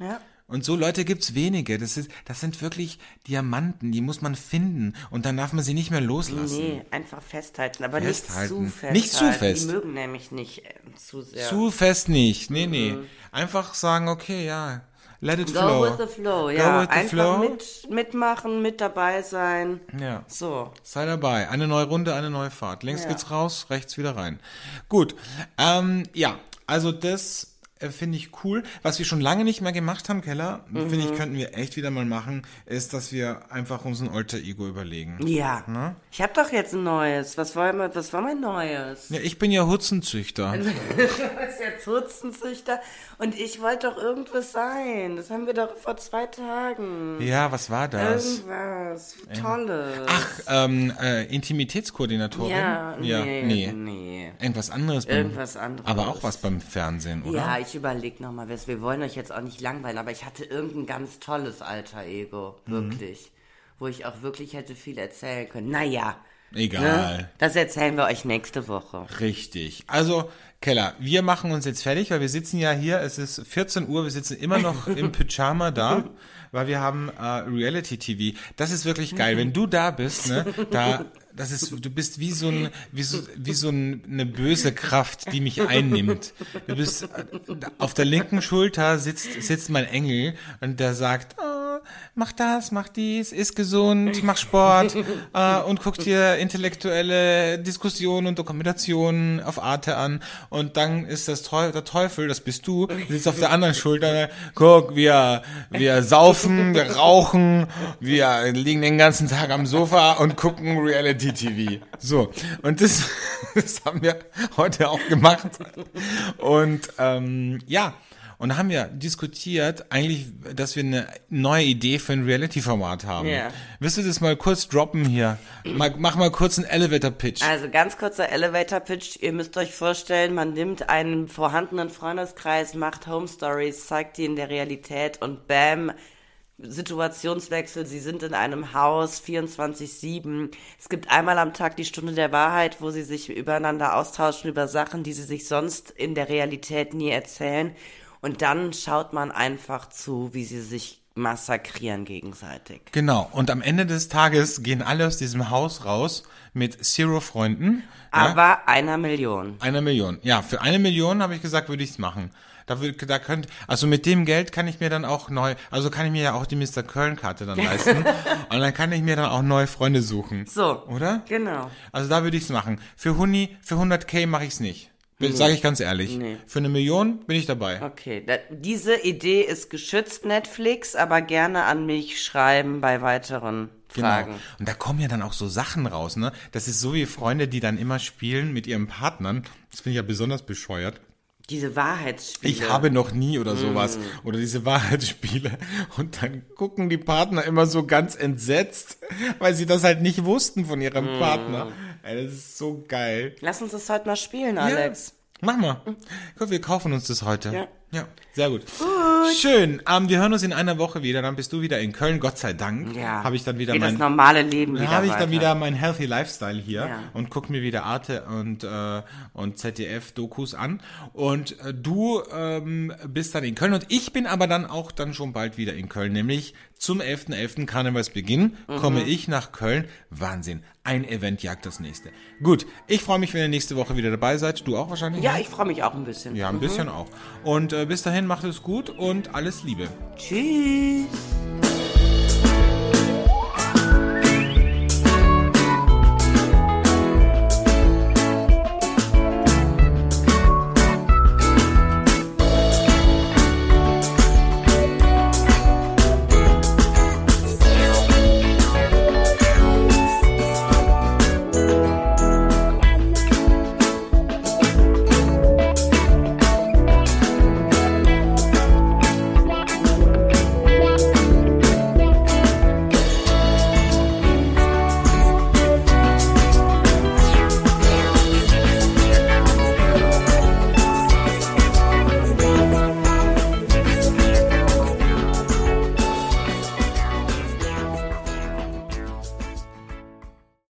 Und so Leute gibt's wenige. Das sind wirklich Diamanten, die muss man finden. Und dann darf man sie nicht mehr loslassen. Nee, einfach festhalten, aber Festhalten. nicht zu fest. Nicht zu fest. Die mögen nämlich nicht zu sehr. Zu fest nicht. Nee. Einfach sagen, okay, ja, let it Go flow. with the flow, ja. Go with the Einfach flow. mitmachen, mit dabei sein. Ja. So. Sei dabei. Eine neue Runde, eine neue Fahrt. Links Ja. geht's raus, rechts wieder rein. Gut. Ja, also das finde ich cool. Was wir schon lange nicht mehr gemacht haben, Keller, finde ich, könnten wir echt wieder mal machen, ist, dass wir einfach uns ein Alter Ego überlegen. Ja. Na? Ich habe doch jetzt ein neues. Was war mein neues? Ja, ich bin ja Hutzenzüchter. Du bist jetzt Hutzenzüchter und ich wollte doch irgendwas sein. Das haben wir doch vor 2 Tagen. Ja, was war das? Irgendwas Tolles. Ach, Intimitätskoordinatorin? Ja, nee. nee. Irgendwas anderes. Irgendwas anderes. Aber auch was beim Fernsehen, oder? Ja, ich überlege nochmal, wir wollen euch jetzt auch nicht langweilen, aber ich hatte irgendein ganz tolles Alter Ego, wirklich, wo ich auch wirklich hätte viel erzählen können. Naja, Egal. ne? Das erzählen wir euch nächste Woche. Richtig. Also, Keller, wir machen uns jetzt fertig, weil wir sitzen ja hier, es ist 14 Uhr, wir sitzen immer noch im Pyjama da, weil wir haben Reality TV. Das ist wirklich geil. Wenn du da bist, ne, du bist wie so eine böse Kraft, die mich einnimmt. Du bist, auf der linken Schulter sitzt mein Engel und der sagt, mach das, mach dies, iss gesund, mach Sport und guck dir intellektuelle Diskussionen und Dokumentationen auf Arte an. Und dann ist der Teufel, das bist du, sitzt auf der anderen Schulter. Guck, wir saufen, wir rauchen, wir liegen den ganzen Tag am Sofa und gucken Reality TV. So, und das haben wir heute auch gemacht. Und ja. Und da haben wir diskutiert, eigentlich, dass wir eine neue Idee für ein Reality-Format haben. Ja. Willst du das mal kurz droppen hier? Mach mal kurz einen Elevator-Pitch. Also ganz kurzer Elevator-Pitch. Ihr müsst euch vorstellen, man nimmt einen vorhandenen Freundeskreis, macht Home-Stories, zeigt die in der Realität und bam, Situationswechsel, sie sind in einem Haus 24/7. Es gibt einmal am Tag die Stunde der Wahrheit, wo sie sich übereinander austauschen über Sachen, die sie sich sonst in der Realität nie erzählen. Und dann schaut man einfach zu, wie sie sich massakrieren gegenseitig. Genau. Und am Ende des Tages gehen alle aus diesem Haus raus mit 0 Freunden. Aber 1 Million. 1 Million. Ja, für 1 Million habe ich gesagt, würde ich es machen. Also mit dem Geld kann ich mir dann auch kann ich mir ja auch die Mr. Köln-Karte dann leisten. Und dann kann ich mir dann auch neue Freunde suchen. So. Oder? Genau. Also da würde ich es machen. Für 100.000 mache ich es nicht. Sage ich ganz ehrlich. Nee. Für 1 Million bin ich dabei. Okay, diese Idee ist geschützt, Netflix, aber gerne an mich schreiben bei weiteren Fragen. Genau. Und da kommen ja dann auch so Sachen raus, ne? Das ist so wie Freunde, die dann immer spielen mit ihren Partnern. Das finde ich ja besonders bescheuert. Diese Wahrheitsspiele. Ich habe noch nie oder sowas. Oder diese Wahrheitsspiele. Und dann gucken die Partner immer so ganz entsetzt, weil sie das halt nicht wussten von ihrem Partner. Ey, das ist so geil. Lass uns das heute mal spielen, Alex. Ja, mach mal. Guck, wir kaufen uns das heute. Ja. Sehr gut. Schön. Wir hören uns in einer Woche wieder. Dann bist du wieder in Köln, Gott sei Dank. Ja. Habe ich dann wieder Geht das normale Leben wieder habe ich weiter. dann wieder mein Healthy Lifestyle hier Ja. und guck mir wieder Arte und ZDF-Dokus an. Und du bist dann in Köln und ich bin aber dann schon bald wieder in Köln, nämlich zum 11.11. Karnevalsbeginn komme ich nach Köln. Wahnsinn. Ein Event jagt das nächste. Gut, ich freue mich, wenn ihr nächste Woche wieder dabei seid. Du auch wahrscheinlich? Ja, ich freue mich auch ein bisschen. Ja, ein bisschen auch. Und bis dahin macht es gut und alles Liebe. Tschüss.